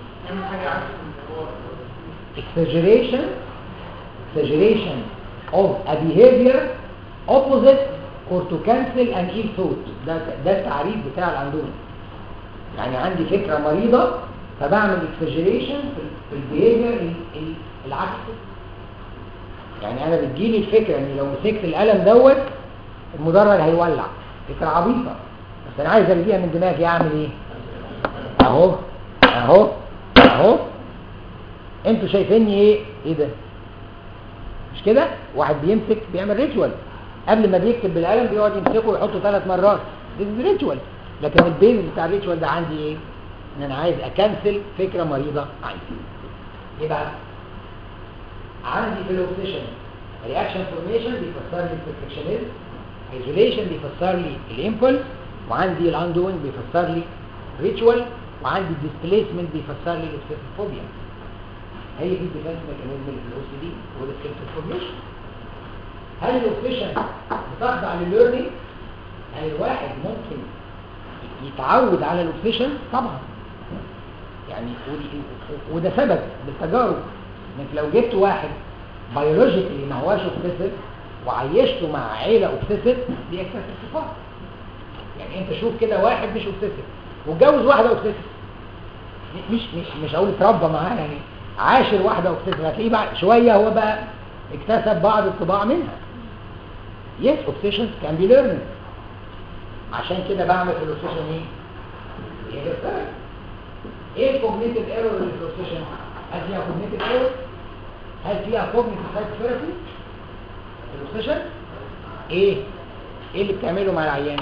exaggeration exaggeration of a behavior opposite or to cancel an ill thought. ده ده التعريف بتاع الاندوي. يعني عندي فكرة مريضة فبعمل اكسجريشن في البيهيفير العكسي. يعني انا بتجيلي الفكرة ان لو مسكت القلم دوت المدرج هيولع، فكرة عبيطة بس انا عايز الغيها من دماغي، اعمل ايه؟ اهو اهو اهو. انتوا شايفيني ايه؟ ايه ده؟ مش كده؟ واحد بيمسك بيعمل ريتوال قبل ما بيكتب بالقلم بيقعد يمسكه ويحطه ثلاث مرات، ده ريتوال. لكن البيز بتاع الريتوال ده عندي ايه؟ ان انا عايز اكنسل فكرة مريضة عندي. يبقى عندي في الاوبسيشن رياكشن فورميشن بيفسر لي البرفكشنزم، ايزوليشن بيفسر لي الامبولس، وعندي الاندوينج بيفسر لي ريتوال، وعندي الديسبليسمنت بيفسر لي الاوبسيفوبيا. هي دي الديفنس ميكانيزم اللي في الاو سي دي والسكيلتال فورميشن. هل الاوبسيشن بتخضع للليرنينج؟ هل الواحد ممكن يتعود على الاوبسيشن؟ طبعا. يعني وده ثبت بالتجارب انك لو جبت واحد بيولوجيكلي ما هواش اوبسيسيف وعيشته مع عيله اوبسيسيف بيكتسب صفات. يعني انت شوف كده واحد مش اوبسيسيف واتجوز واحده اوبسيسيف، مش مش مش هقول اتربى معاه، يعني عاشر واحده اوبسيسيف، هتلاقيه بعد شويه هو بقى اكتسب بعض الطباع منها. yes obsessions can be learned. عشان كده بعمل في الاوبسيشن ايه؟ ايه الفرق؟ ايه الكوجنيتيف ايرور اللي في الاوبسيشن؟ هل فيها كوجنيتيف ايرور؟ هل فيها كوجنيتيف سايكوثيرابي؟ الاوبسيشن ايه؟ ايه اللي بتعمله مع العيان؟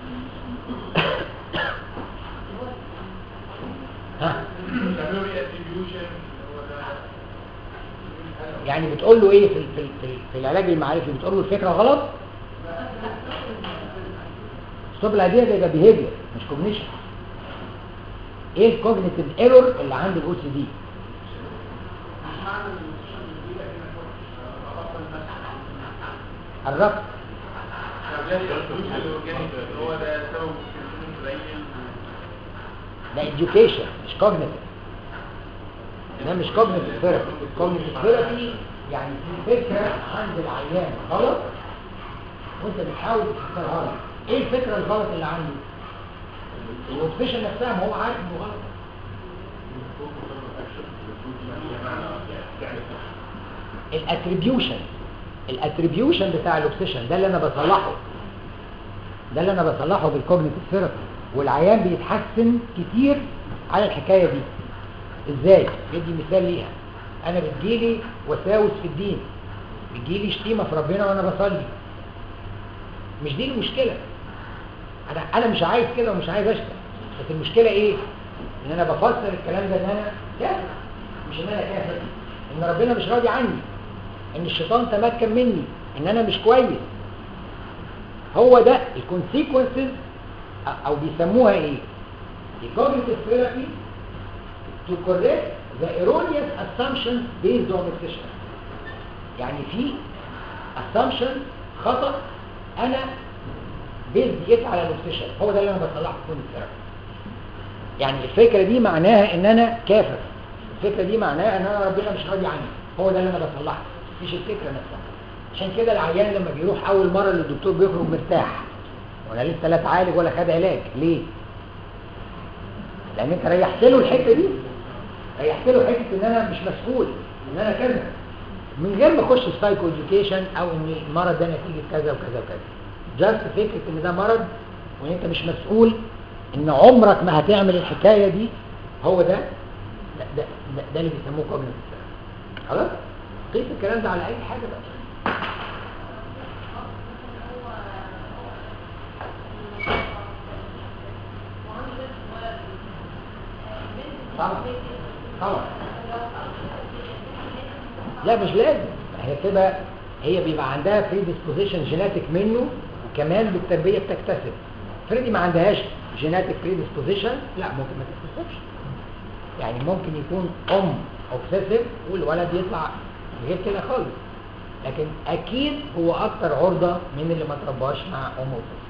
ها؟ يعني بتقول له ايه في في في, في العلاج المعرفي؟ بتقول له الفكره غلط؟ ستوب الايديا ده يبقى بيهيفير مش كوجنيشن. ايه الكوجنيتيف ايرور اللي عند الاو سي دي؟ الربط. هو ده سبب ده education مش cognitive. ده مش cognitive therapy. cognitive therapy يعني في فكرة عند العيان غلط وانت بتحاول تفسرها له. ايه الفكرة الغلط اللي عنده؟ الاوبسيشن نفسها ما هو عارف انه غلط. الاتريبيوشن الاتريبيوشن بتاع الاوبسيشن ده اللي انا بصلحه، ده اللي انا بصلحه بالكوجنيتيف ثيرابي، والعيان بيتحسن كتير على الحكايه دي. ازاي؟ بدي مثال ليها. انا بتجيلي وساوس في الدين، بتجيلي شتيمه في ربنا وانا بصلي، مش دي المشكله. انا انا مش عايز كده ومش عايز اشتم، بس المشكله ايه؟ ان انا بفسر الكلام ده ان انا كافر، مش ان انا كافر، ان ربنا مش راضي عني، ان الشيطان تمكن مني، ان انا مش كويس. هو ده الكونسيكونسز او بيسموها ايه؟ الكوجنيتيف ثيرابي to correct the erroneous assumptions based on obsession. يعني في assumption خطأ انا بيزيت على الاوبسيشن، هو ده اللي انا بصلحه في الكوجنيتيف ثيرابي. يعني الفكره دي معناها ان انا كافر، الفكره دي معناها ان انا ربنا مش راضي عني، هو ده اللي انا بصلحه مش الفكره نفسها. عشان كده العيان لما بيروح اول مره للدكتور بيخرج مرتاح، ولا لسه لا اتعالج ولا خد علاج. ليه؟ لان انت ريحت له الحته دي، ريحت له حته ان انا مش مسؤول، ان انا كذا، من غير ما اخش في سايكو اديوكيشن او ان المرض ده نتيجه كذا وكذا وكذا. جاست فكره ان ده مرض وان انت مش مسؤول، ان عمرك ما هتعمل الحكايه دي، هو ده ده ده, ده, ده اللي بيسموه كوجنيتيف. خلاص؟ قيس الكلام ده على اي حاجه بقى. طبعا طبعا لا مش لازم، هي كده هي بيبقى عندها بريديسبوزيشن جيناتيك منه، وكمان بالتربيه بتكتسب. فريدي ما عندهاش جيناتيك بريديسبوزيشن، لا ممكن ما تكتسبش. يعني ممكن يكون ام اوبسيسيف والولد يطلع غير كده خالص، لكن اكيد هو اكتر عرضه من اللي ما ترباش مع ام اوبسيسيف.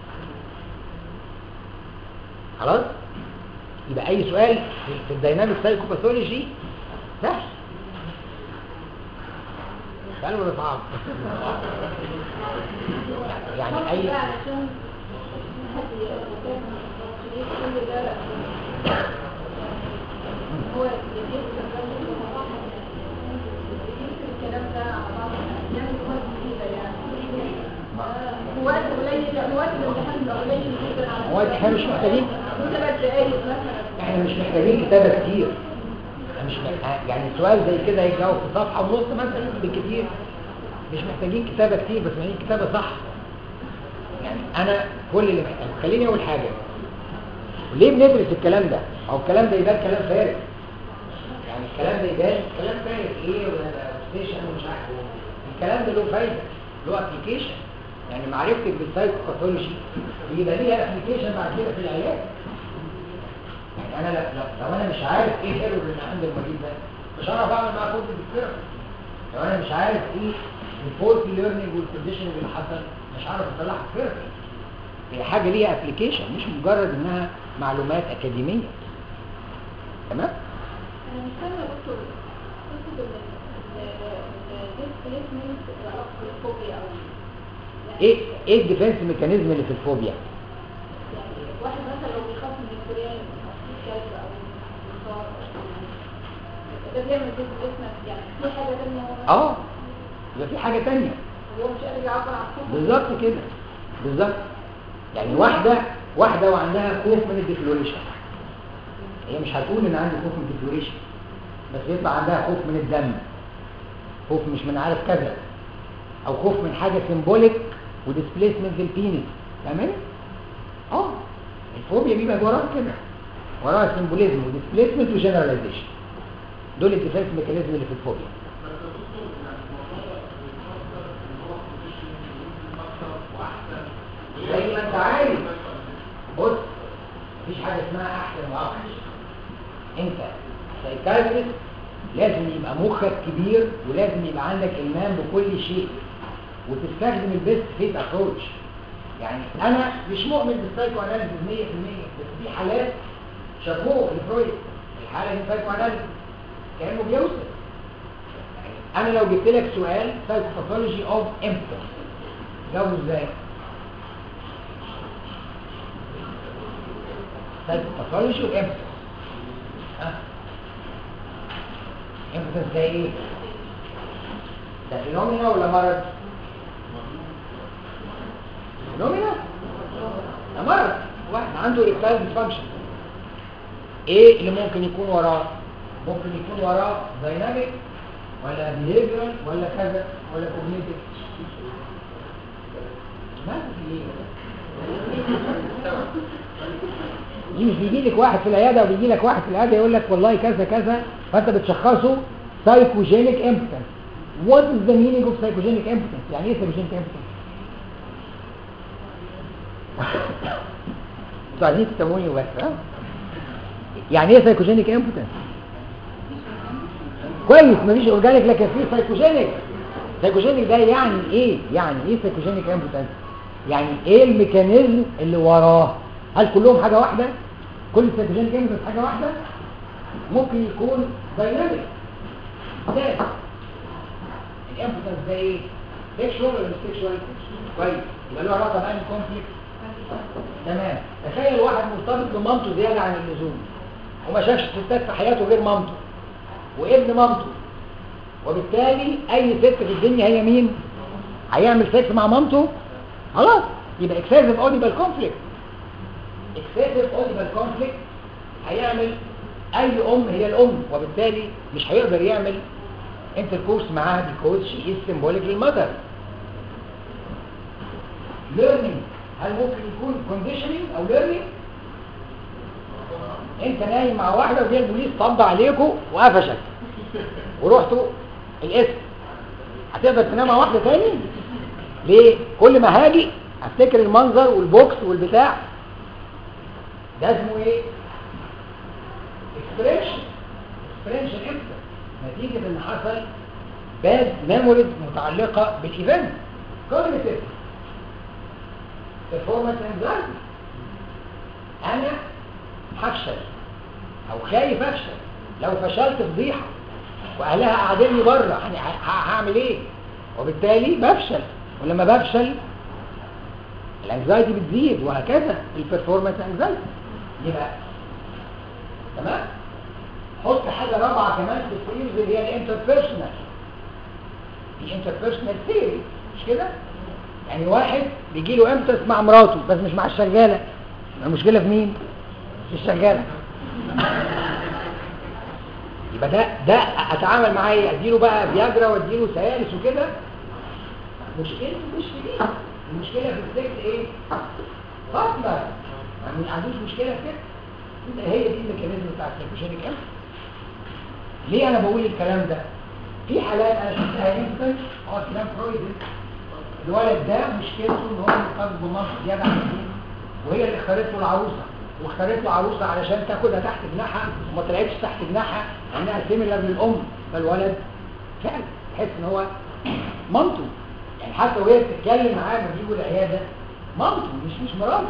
خلاص؟ يبقى اي سؤال في الديناميك سايكوباثولوجي سهل. سهل ولا صعب؟ يعني اي ليه كل ده لا هو اللي الكلام ده على بعض يعني وقت كده يعني هو وقت قليل هو وقت الامتحان بيبقى قليل جدا على هو احنا مش محتاجين ثلاث دقايق مثلا احنا مش محتاجين كتابة كتير. احنا مش محتاج يعني سؤال زي كده يتجاوب في صفحة ونص مثلا بالكتير. مش محتاجين كتابة كتير بس محتاجين كتابة صح. يعني انا كل اللي محتاج خليني اقول حاجة. ليه بندرس الكلام ده؟ او الكلام ده يبان كلام فارغ. يعني الكلام ده يبان كلام فارغ ايه ولا ستيشن ومش عارف ايه. الكلام ده له فايدة له ابلكيشن. يعني معرفتك بالسايكوباثولوجي يبقى ليها ابلكيشن بعد كده في العلاج. يعني انا لو, لو انا مش عارف ايه الايرور اللي عند المريض ده مش هعرف اعمل معاه كود بالثيرابي. لو انا مش عارف ايه الفولت ليرنينج والكونديشننج اللي حصل مش هعرف اطلعها في ثيرابي. هي حاجه ليها ابلكيشن مش مجرد انها معلومات اكاديميه. تمام؟ انا مش فاهمه يا دكتور قصه الديسبليسمنت الفوبيا او ايه ايه الديفنس ميكانيزم اللي في الفوبيا؟ يعني واحد مثلا لو بيخاف من الفئران او من الكلب او من الصار ده بيعمل ديسبليسمنت يعني في حاجه ثانيه هو اه يبقى في حاجه ثانيه. هو مش قادر يعبر عن خوفه بالظبط كده بالظبط. يعني واحده واحده وعندها خوف من الديفلوريشن. هي مش هتقول ان عندي خوف من الديفلوريشن بس يطلع عندها خوف من الدم. خوف مش من عارف كذا او خوف من حاجه سيمبوليك وديسبليسمنت للبينس. تمام؟ اه الفوبيا بيبقى وراها كده وراها سيمبوليزم وديسبليسمنت وجنراليزيشن. دول الديفنس ميكانيزم اللي في الفوبيا. زي ما انت عايز. بص مفيش حاجه اسمها احسن واوحش. انت سايكايتريست لازم يبقى مخك كبير ولازم يبقى عندك المام بكل شيء وتستخدم البيست فيت ابروتش. يعني انا مش مؤمن بالسايكو اناليسيس مية في المية بس في حالات شافوه لفرويد. الحاله دي سايكو اناليسيس كانه بيوصف. يعني انا لو جبت لك سؤال سايكوباثولوجي اوف امبتنس جاوبه ازاي؟ سايكوباثولوجي اوف امبتنس. ها امبتنس ده ايه؟ ده فينومينا ولا مرض؟ فينومينا؟ ده مرض. واحد عنده ايركتايل ديسفانكشن. ايه اللي ممكن يكون وراه؟ ممكن يكون وراه دايناميك ولا بيهيفيرال ولا كذا ولا كوجنيتيف. ما في ايه؟ دي مش بيجي لك واحد في العياده وبيجي لك واحد في العياده يقول لك والله كذا كذا فانت بتشخصه سايكوجينيك امبتنس. What is the meaning of psychogenic impotence؟ يعني ايه psychogenic impotence؟ انتوا عايزين تسموني وبس ها؟ يعني ايه psychogenic impotence؟ كويس مفيش اورجانيك لكن في سايكوجينيك. سايكوجينيك ده يعني ايه؟ يعني ايه سايكوجينيك امبوتنس؟ يعني ايه الميكانيزم اللي وراه؟ هل كلهم حاجه واحده؟ كل سايكوجينيك امبوتنس حاجه واحده؟ ممكن يكون دايناميك. ده الامبوتنس ده ايه؟ سيكشوال ولا مش سيكشوال؟ كويس يبقى له علاقه بأنهي كونفليكت؟ تمام. تخيل واحد مرتبط بمامته زياده عن اللزوم وما شافش ستات في حياته غير مامته وابن مامته وبالتالي اي ست في الدنيا هي مين؟ هيعمل سكس مع مامته خلاص يبقى excessive audible conflict. excessive audible conflict هيعمل اي ام هي الام وبالتالي مش هيقدر يعمل intercourse معاها because she is symbolic للمother. learning هل ممكن يكون conditioning او learning؟ انت نايم مع واحده وجاي البوليس طب عليكم وقفشك ورحتوا الاسم هتقدر تنام مع واحده تاني؟ ليه؟ كل ما هاجي افتكر المنظر والبوكس والبتاع ده اسمه ايه؟ اكسبريشن. اكسبريشن امتى؟ نتيجه ان حصل باد ميموريز متعلقه بالايفنت. كوجنيتيف performance anxiety. انا هفشل او خايف افشل لو فشلت فضيحه واهلها قاعديني بره هعمل ايه؟ وبالتالي بفشل ولما بفشل الانكزايتي بتزيد وهكذا البرفورمانس انكزايتي. يبقى تمام. حط حاجه رابعه كمان في الثيوريز اللي هي الانتربيرسونال. الانتربيرسونال ثيوري مش كده؟ يعني واحد بيجي له امتى مع مراته بس مش مع الشغاله. المشكله في مين؟ في الشغاله. يبقى ده ده اتعامل معاه ايه؟ اديله بقى فياجرا واديله سيالس وكده. مشكلته مش في دي، المشكله في السكت ايه؟ بارتنر. ما عندوش مشكله في كده. هي دي الميكانيزم بتاع السيكوشينيك امتى. ليه انا بقول الكلام ده؟ في حالات انا شفتها يمكن اه كلام فرويد. الولد ده مشكلته ان هو مرتبط بمامته زياده عن اللزوم، وهي اللي اختارت له العروسه، واختارت له عروسه علشان تاخدها تحت جناحها وما طلعتش تحت جناحها لانها سيميلر للام. فالولد فعلا تحس ان هو مامته، يعني حتى وهي بتتكلم معاه لما بيجوا العياده مامته مش مش مراته.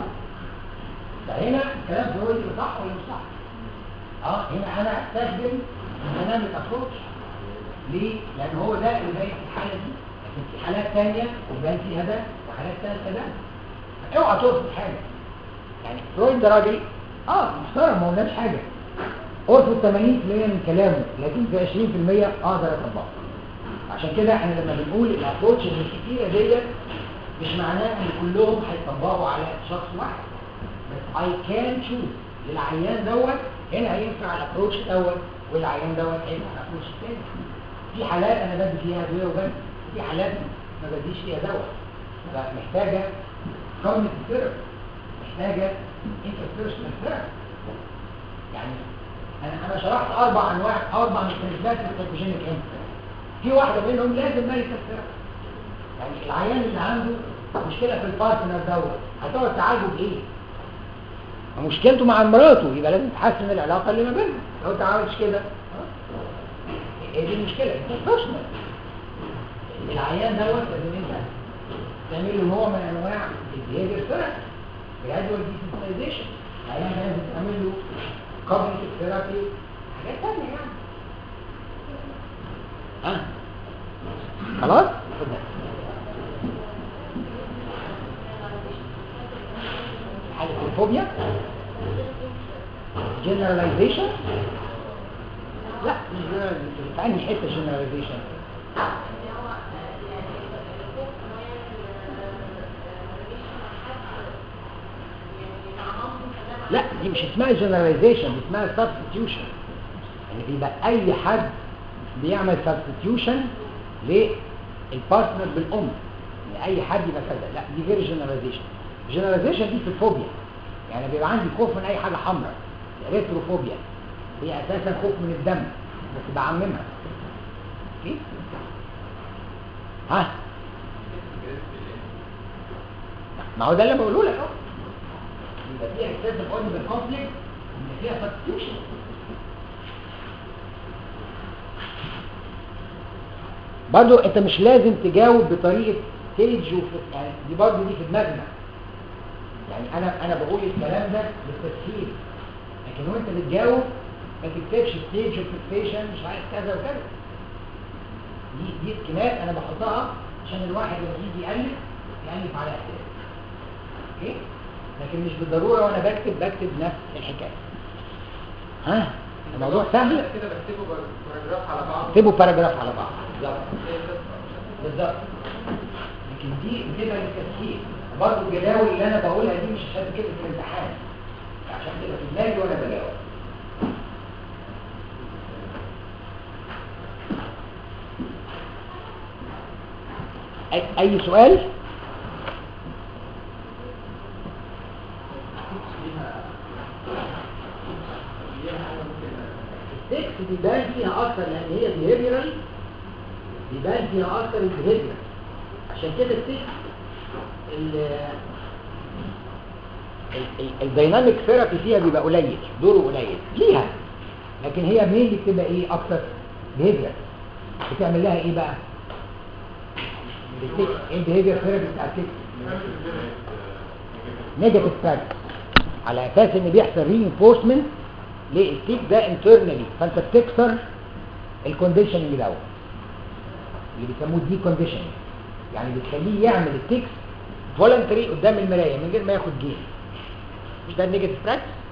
فهنا كلام فرويد يبقى صح ولا مش صح؟ اه هنا انا استخدم برنامج ابروتش. ليه؟ لان هو ده اللي باين في الحاله دي، لكن في حالات ثانيه وبان فيها ده وحالات ثالثه ده. اوعى ترفض حاجه. يعني فرويد ده راجل اه محترم ما قلناش حاجه، ارفض ثمانين بالمية من كلامه لكن في عشرين بالمية اقدر اطبقه. عشان كده احنا لما بنقول الابروتش الكتيره ديت مش معناه ان كلهم هيطبقوا على شخص واحد، بس اي كان تشوز للعيان دوت هنا هينفع الابروتش الاول والعيان دوت هينفع الابروتش الثاني. في حالات انا بدي فيها ادويه وبس، وفي حالات ما بديش فيها دواء. فمحتاجه كوميونتي ثيرابي، محتاجه انتربيرسونال ثيرابي. يعني انا انا شرحت اربع انواع اربع ميكانيزمات للسيكوشينيك امتى. في واحده منهم لازم ميديكال ثيرابي. يعني العيان اللي عنده مشكله في البارتنر دوت هتقعد تعالجه بايه؟ مشكلته مع مراته يبقى لازم تحسن العلاقه اللي ما بينهم. لو انت عملتش كده ايه دي المشكله؟ انت بيرسونال. العيان دوت لازم انت تعمل له نوع من انواع البيهيفير ثيرابي، جرادوال ديسنسيتايزيشن. العيان ده لازم تعمل له كوجنيتيف ثيرابي، حاجات ثانيه يعني. ها خلاص؟ حالة الفوبيا جنراليزيشن. لا مش جنراليزيشن، في أنهي حته جنراليزيشن؟ لا دي مش اسمها جنراليزيشن، دي اسمها سبستيوشن. يعني بيبقى اي حد بيعمل سبستيوشن للبارتنر بالام، يعني اي حد يبقى كذا. لا دي غير جنراليزيشن. جنراليزيشن دي في الفوبيا، يعني بيبقى عندي خوف من اي حاجه حمراء، ريتروفوبيا، هي اساسا خوف من الدم بس بعممها. اوكي ها ما هو ده اللي بقوله لك اهو. يبقى في احساس القلب بالكونفليكت ان فيها سبستيوشن. برضو انت مش لازم تجاوب بطريقه ستيج وف... يعني دي برضو دي في دماغنا. يعني انا انا بقول الكلام ده بالتسهيل، لكن وانت بتجاوب ما تكتبش ستيج وفيكسيشن مش عارف كذا وكذا. دي دي سكينات انا بحطها عشان الواحد لما يجي يالف يالف على احساس. اوكي؟ لكن مش بالضروره وانا بكتب بكتب نفس الحكايه. ها الموضوع سهل كده بكتبه باراجراف على بعض. اكتبوا باراجراف على بعض بالظبط بالظبط. لكن دي كده للتسهيل. برضه الجداول اللي انا بقولها دي مش عشان كده في الامتحان، عشان كده في دماغي وانا بجاوب. اي اي سؤال؟ السكس بيبان فيها اكتر لان هي بيهيفيرال، بيبان فيها اكتر البيهيفير. عشان كده السكس الديناميك ثيرابي فيها بيبقى قليل، دوره قليل ليها، لكن هي مين بتبقى ايه اكتر؟ بيهيفير. بتعمل لها ايه بقى؟ السكس ايه البيهيفير ثيرابي بتاع السكس؟ نيجاتيف براكتس، على اساس ان بيحصل رينفورسمنت للتيك ده انترنالي، فانت بتكسر الكونديشن اللي دوت اللي بيسموه دي كونديشن، يعني بتخليه يعمل التكس فولنتري قدام المرايه من غير ما ياخد جين. مش ده النيجاتيف براكتس؟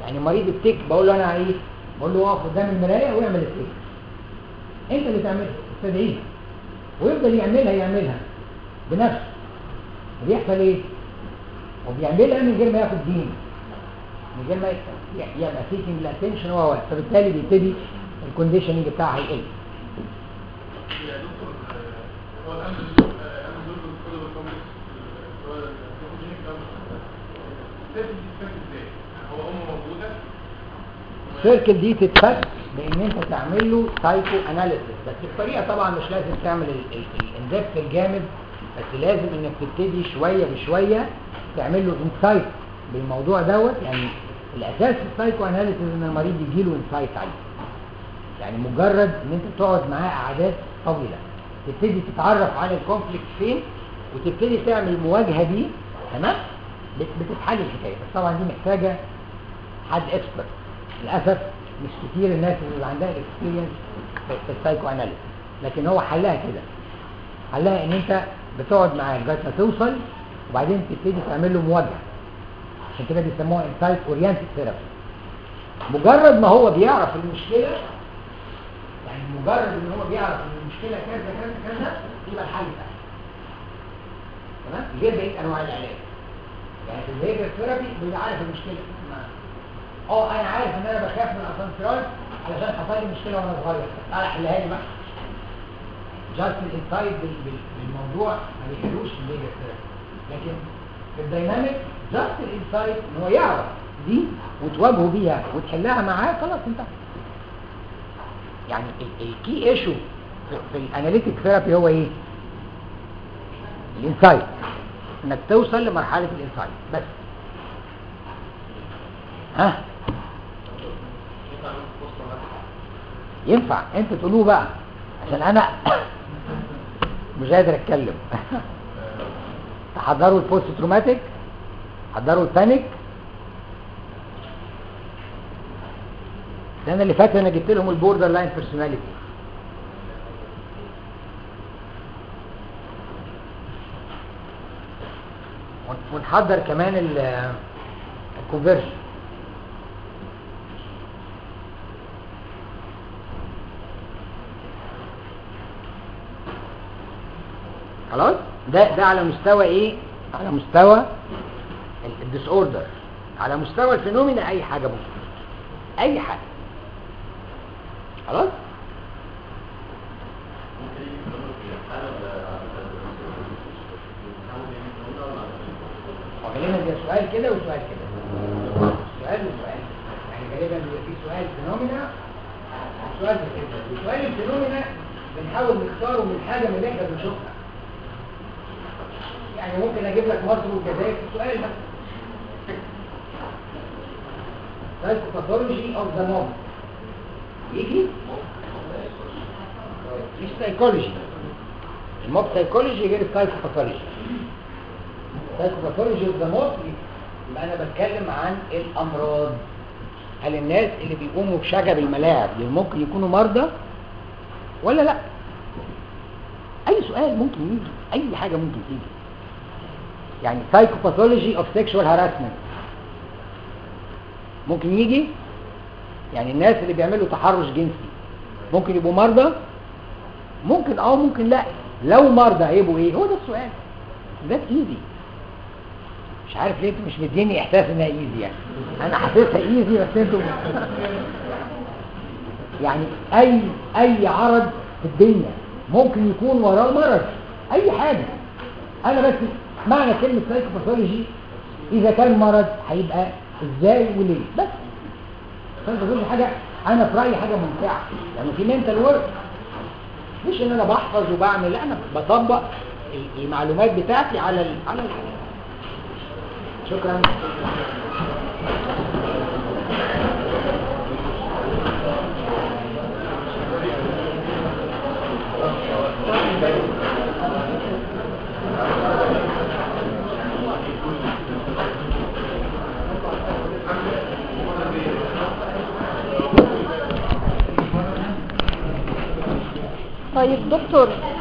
يعني مريض التيك بقول له انا ايه، بقول له اقف قدام المرايه واعمل التيك، انت اللي تعملها تستدعيها ويفضل يعملها يعملها بنفسه. بيحصل ايه؟ وبيعملها من غير ما ياخد دين، من غير ما يبقى سيكينج الاتنشن هو واقف، فبالتالي بيبتدي الكونديشننج بتاعها يقل. يا دكتور هو الامن الامن دول بيدخلوا بالكومبلكس هو الكومبلكس ده ازاي بتتفك ازاي؟ هو امه موجوده السيركل دي تتفك بان انت تعمل له سايكو اناليسيس، بس الطريقه طبعا مش لازم تعمل الاندكس الجامد، بس لازم انك تبتدي شويه بشويه تعمل له انسايت بالموضوع دوت. يعني الاساس في السايكو اناليسيس ان المريض يجي له انسايت عليه، يعني مجرد ان انت تقعد معاه قعدات طويله تبتدي تتعرف على الكونفليكت فين وتبتدي تعمل مواجهه بيه، تمام، بت- بتتحل الحكايه. بس طبعا دي محتاجه حد اكسبرت. للاسف مش كتير الناس اللي بيبقى عندها اكسبيرينس في السايكو اناليسيس، لكن هو حلها كده، حلها ان انت بتقعد معاه لغايه ما توصل وبعدين تبتدي تعمل له مواجهه. عشان كده بيسموها انسايت اورينتد ثيرابي. مجرد ما هو بيعرف المشكله، يعني مجرد ان هو بيعرف ان المشكله كذا كذا كذا يبقى الحل سهل، تمام، غير بقيه انواع العلاج. يعني في البيهيفير ثيرابي بيبقى عارف المشكله، اه انا عارف ان انا بخاف من الاسانسيرات علشان حصل لي مشكله وانا صغير، تعالى حلها لي بقى. جاست الانسايت بالموضوع ما بيحلوش في البيهيفير ثيرابي، لكن في الدايناميك جاست الانسايت ان هو يعرف دي وتواجهه بيها وتحلها معاه، خلاص انتهى. يعني الكي ايشو في, في الاناليتيك ثيرابي هو ايه؟ الانسايت، انك توصل لمرحله الانسايت بس. ها ينفع انت تقولوه بقى عشان انا مش قادر اتكلم. تحضروا البوست تروماتيك، حضروا البانيك. ده انا اللي فاكر انا جبت لهم البوردر لاين بيرسوناليتي. ونحضر كمان الكونفرجن. خلاص، ده ده على مستوى ايه؟ على مستوى الديس اوردر. على مستوى الفينومينا اي حاجه ممكن، اي حاجه. خلاص، غالبا ده سؤال كده وسؤال كده، سؤال وسؤال. يعني غالبا بيبقى في سؤال فينومينا وسؤال كده. سؤال الفينومينا بنحاول نختاره من حاجه من اللي احنا بنشوفها. يعني ممكن اجيب لك مصر والجزائر في سؤال مثلا psychopathology of the mob يجي مش psychology. الموب psychology غير psychopathology. psychopathology of the mob يبقى انا بتكلم عن الامراض. هل الناس اللي بيقوموا بشغب الملاعب دول ممكن يكونوا مرضى ولا لا؟ اي سؤال ممكن يجي، اي حاجه ممكن تيجي. يعني psychopathology of sexual harassment ممكن يجي. يعني الناس اللي بيعملوا تحرش جنسي ممكن يبقوا مرضى؟ ممكن اه ممكن لا. لو مرضى هيبقوا ايه؟ هو ده السؤال. ده ايزي. مش عارف ليه انتوا مش مديني احساس انها ايزي. يعني انا حاسسها ايزي بس انتوا يعني اي اي عرض في الدنيا ممكن يكون وراه مرض، اي حاجه. انا بس معنى كلمه سايكوباثولوجي اذا كان مرض هيبقى ازاي وليه بس. سايكوباثولوجي حاجه انا في رايي حاجه ممتعه، لانه في منتال ورك، مش ان انا بحفظ وبعمل، لا انا بطبق المعلومات بتاعتي على ال على الحياه. شكرا. طيب دكتور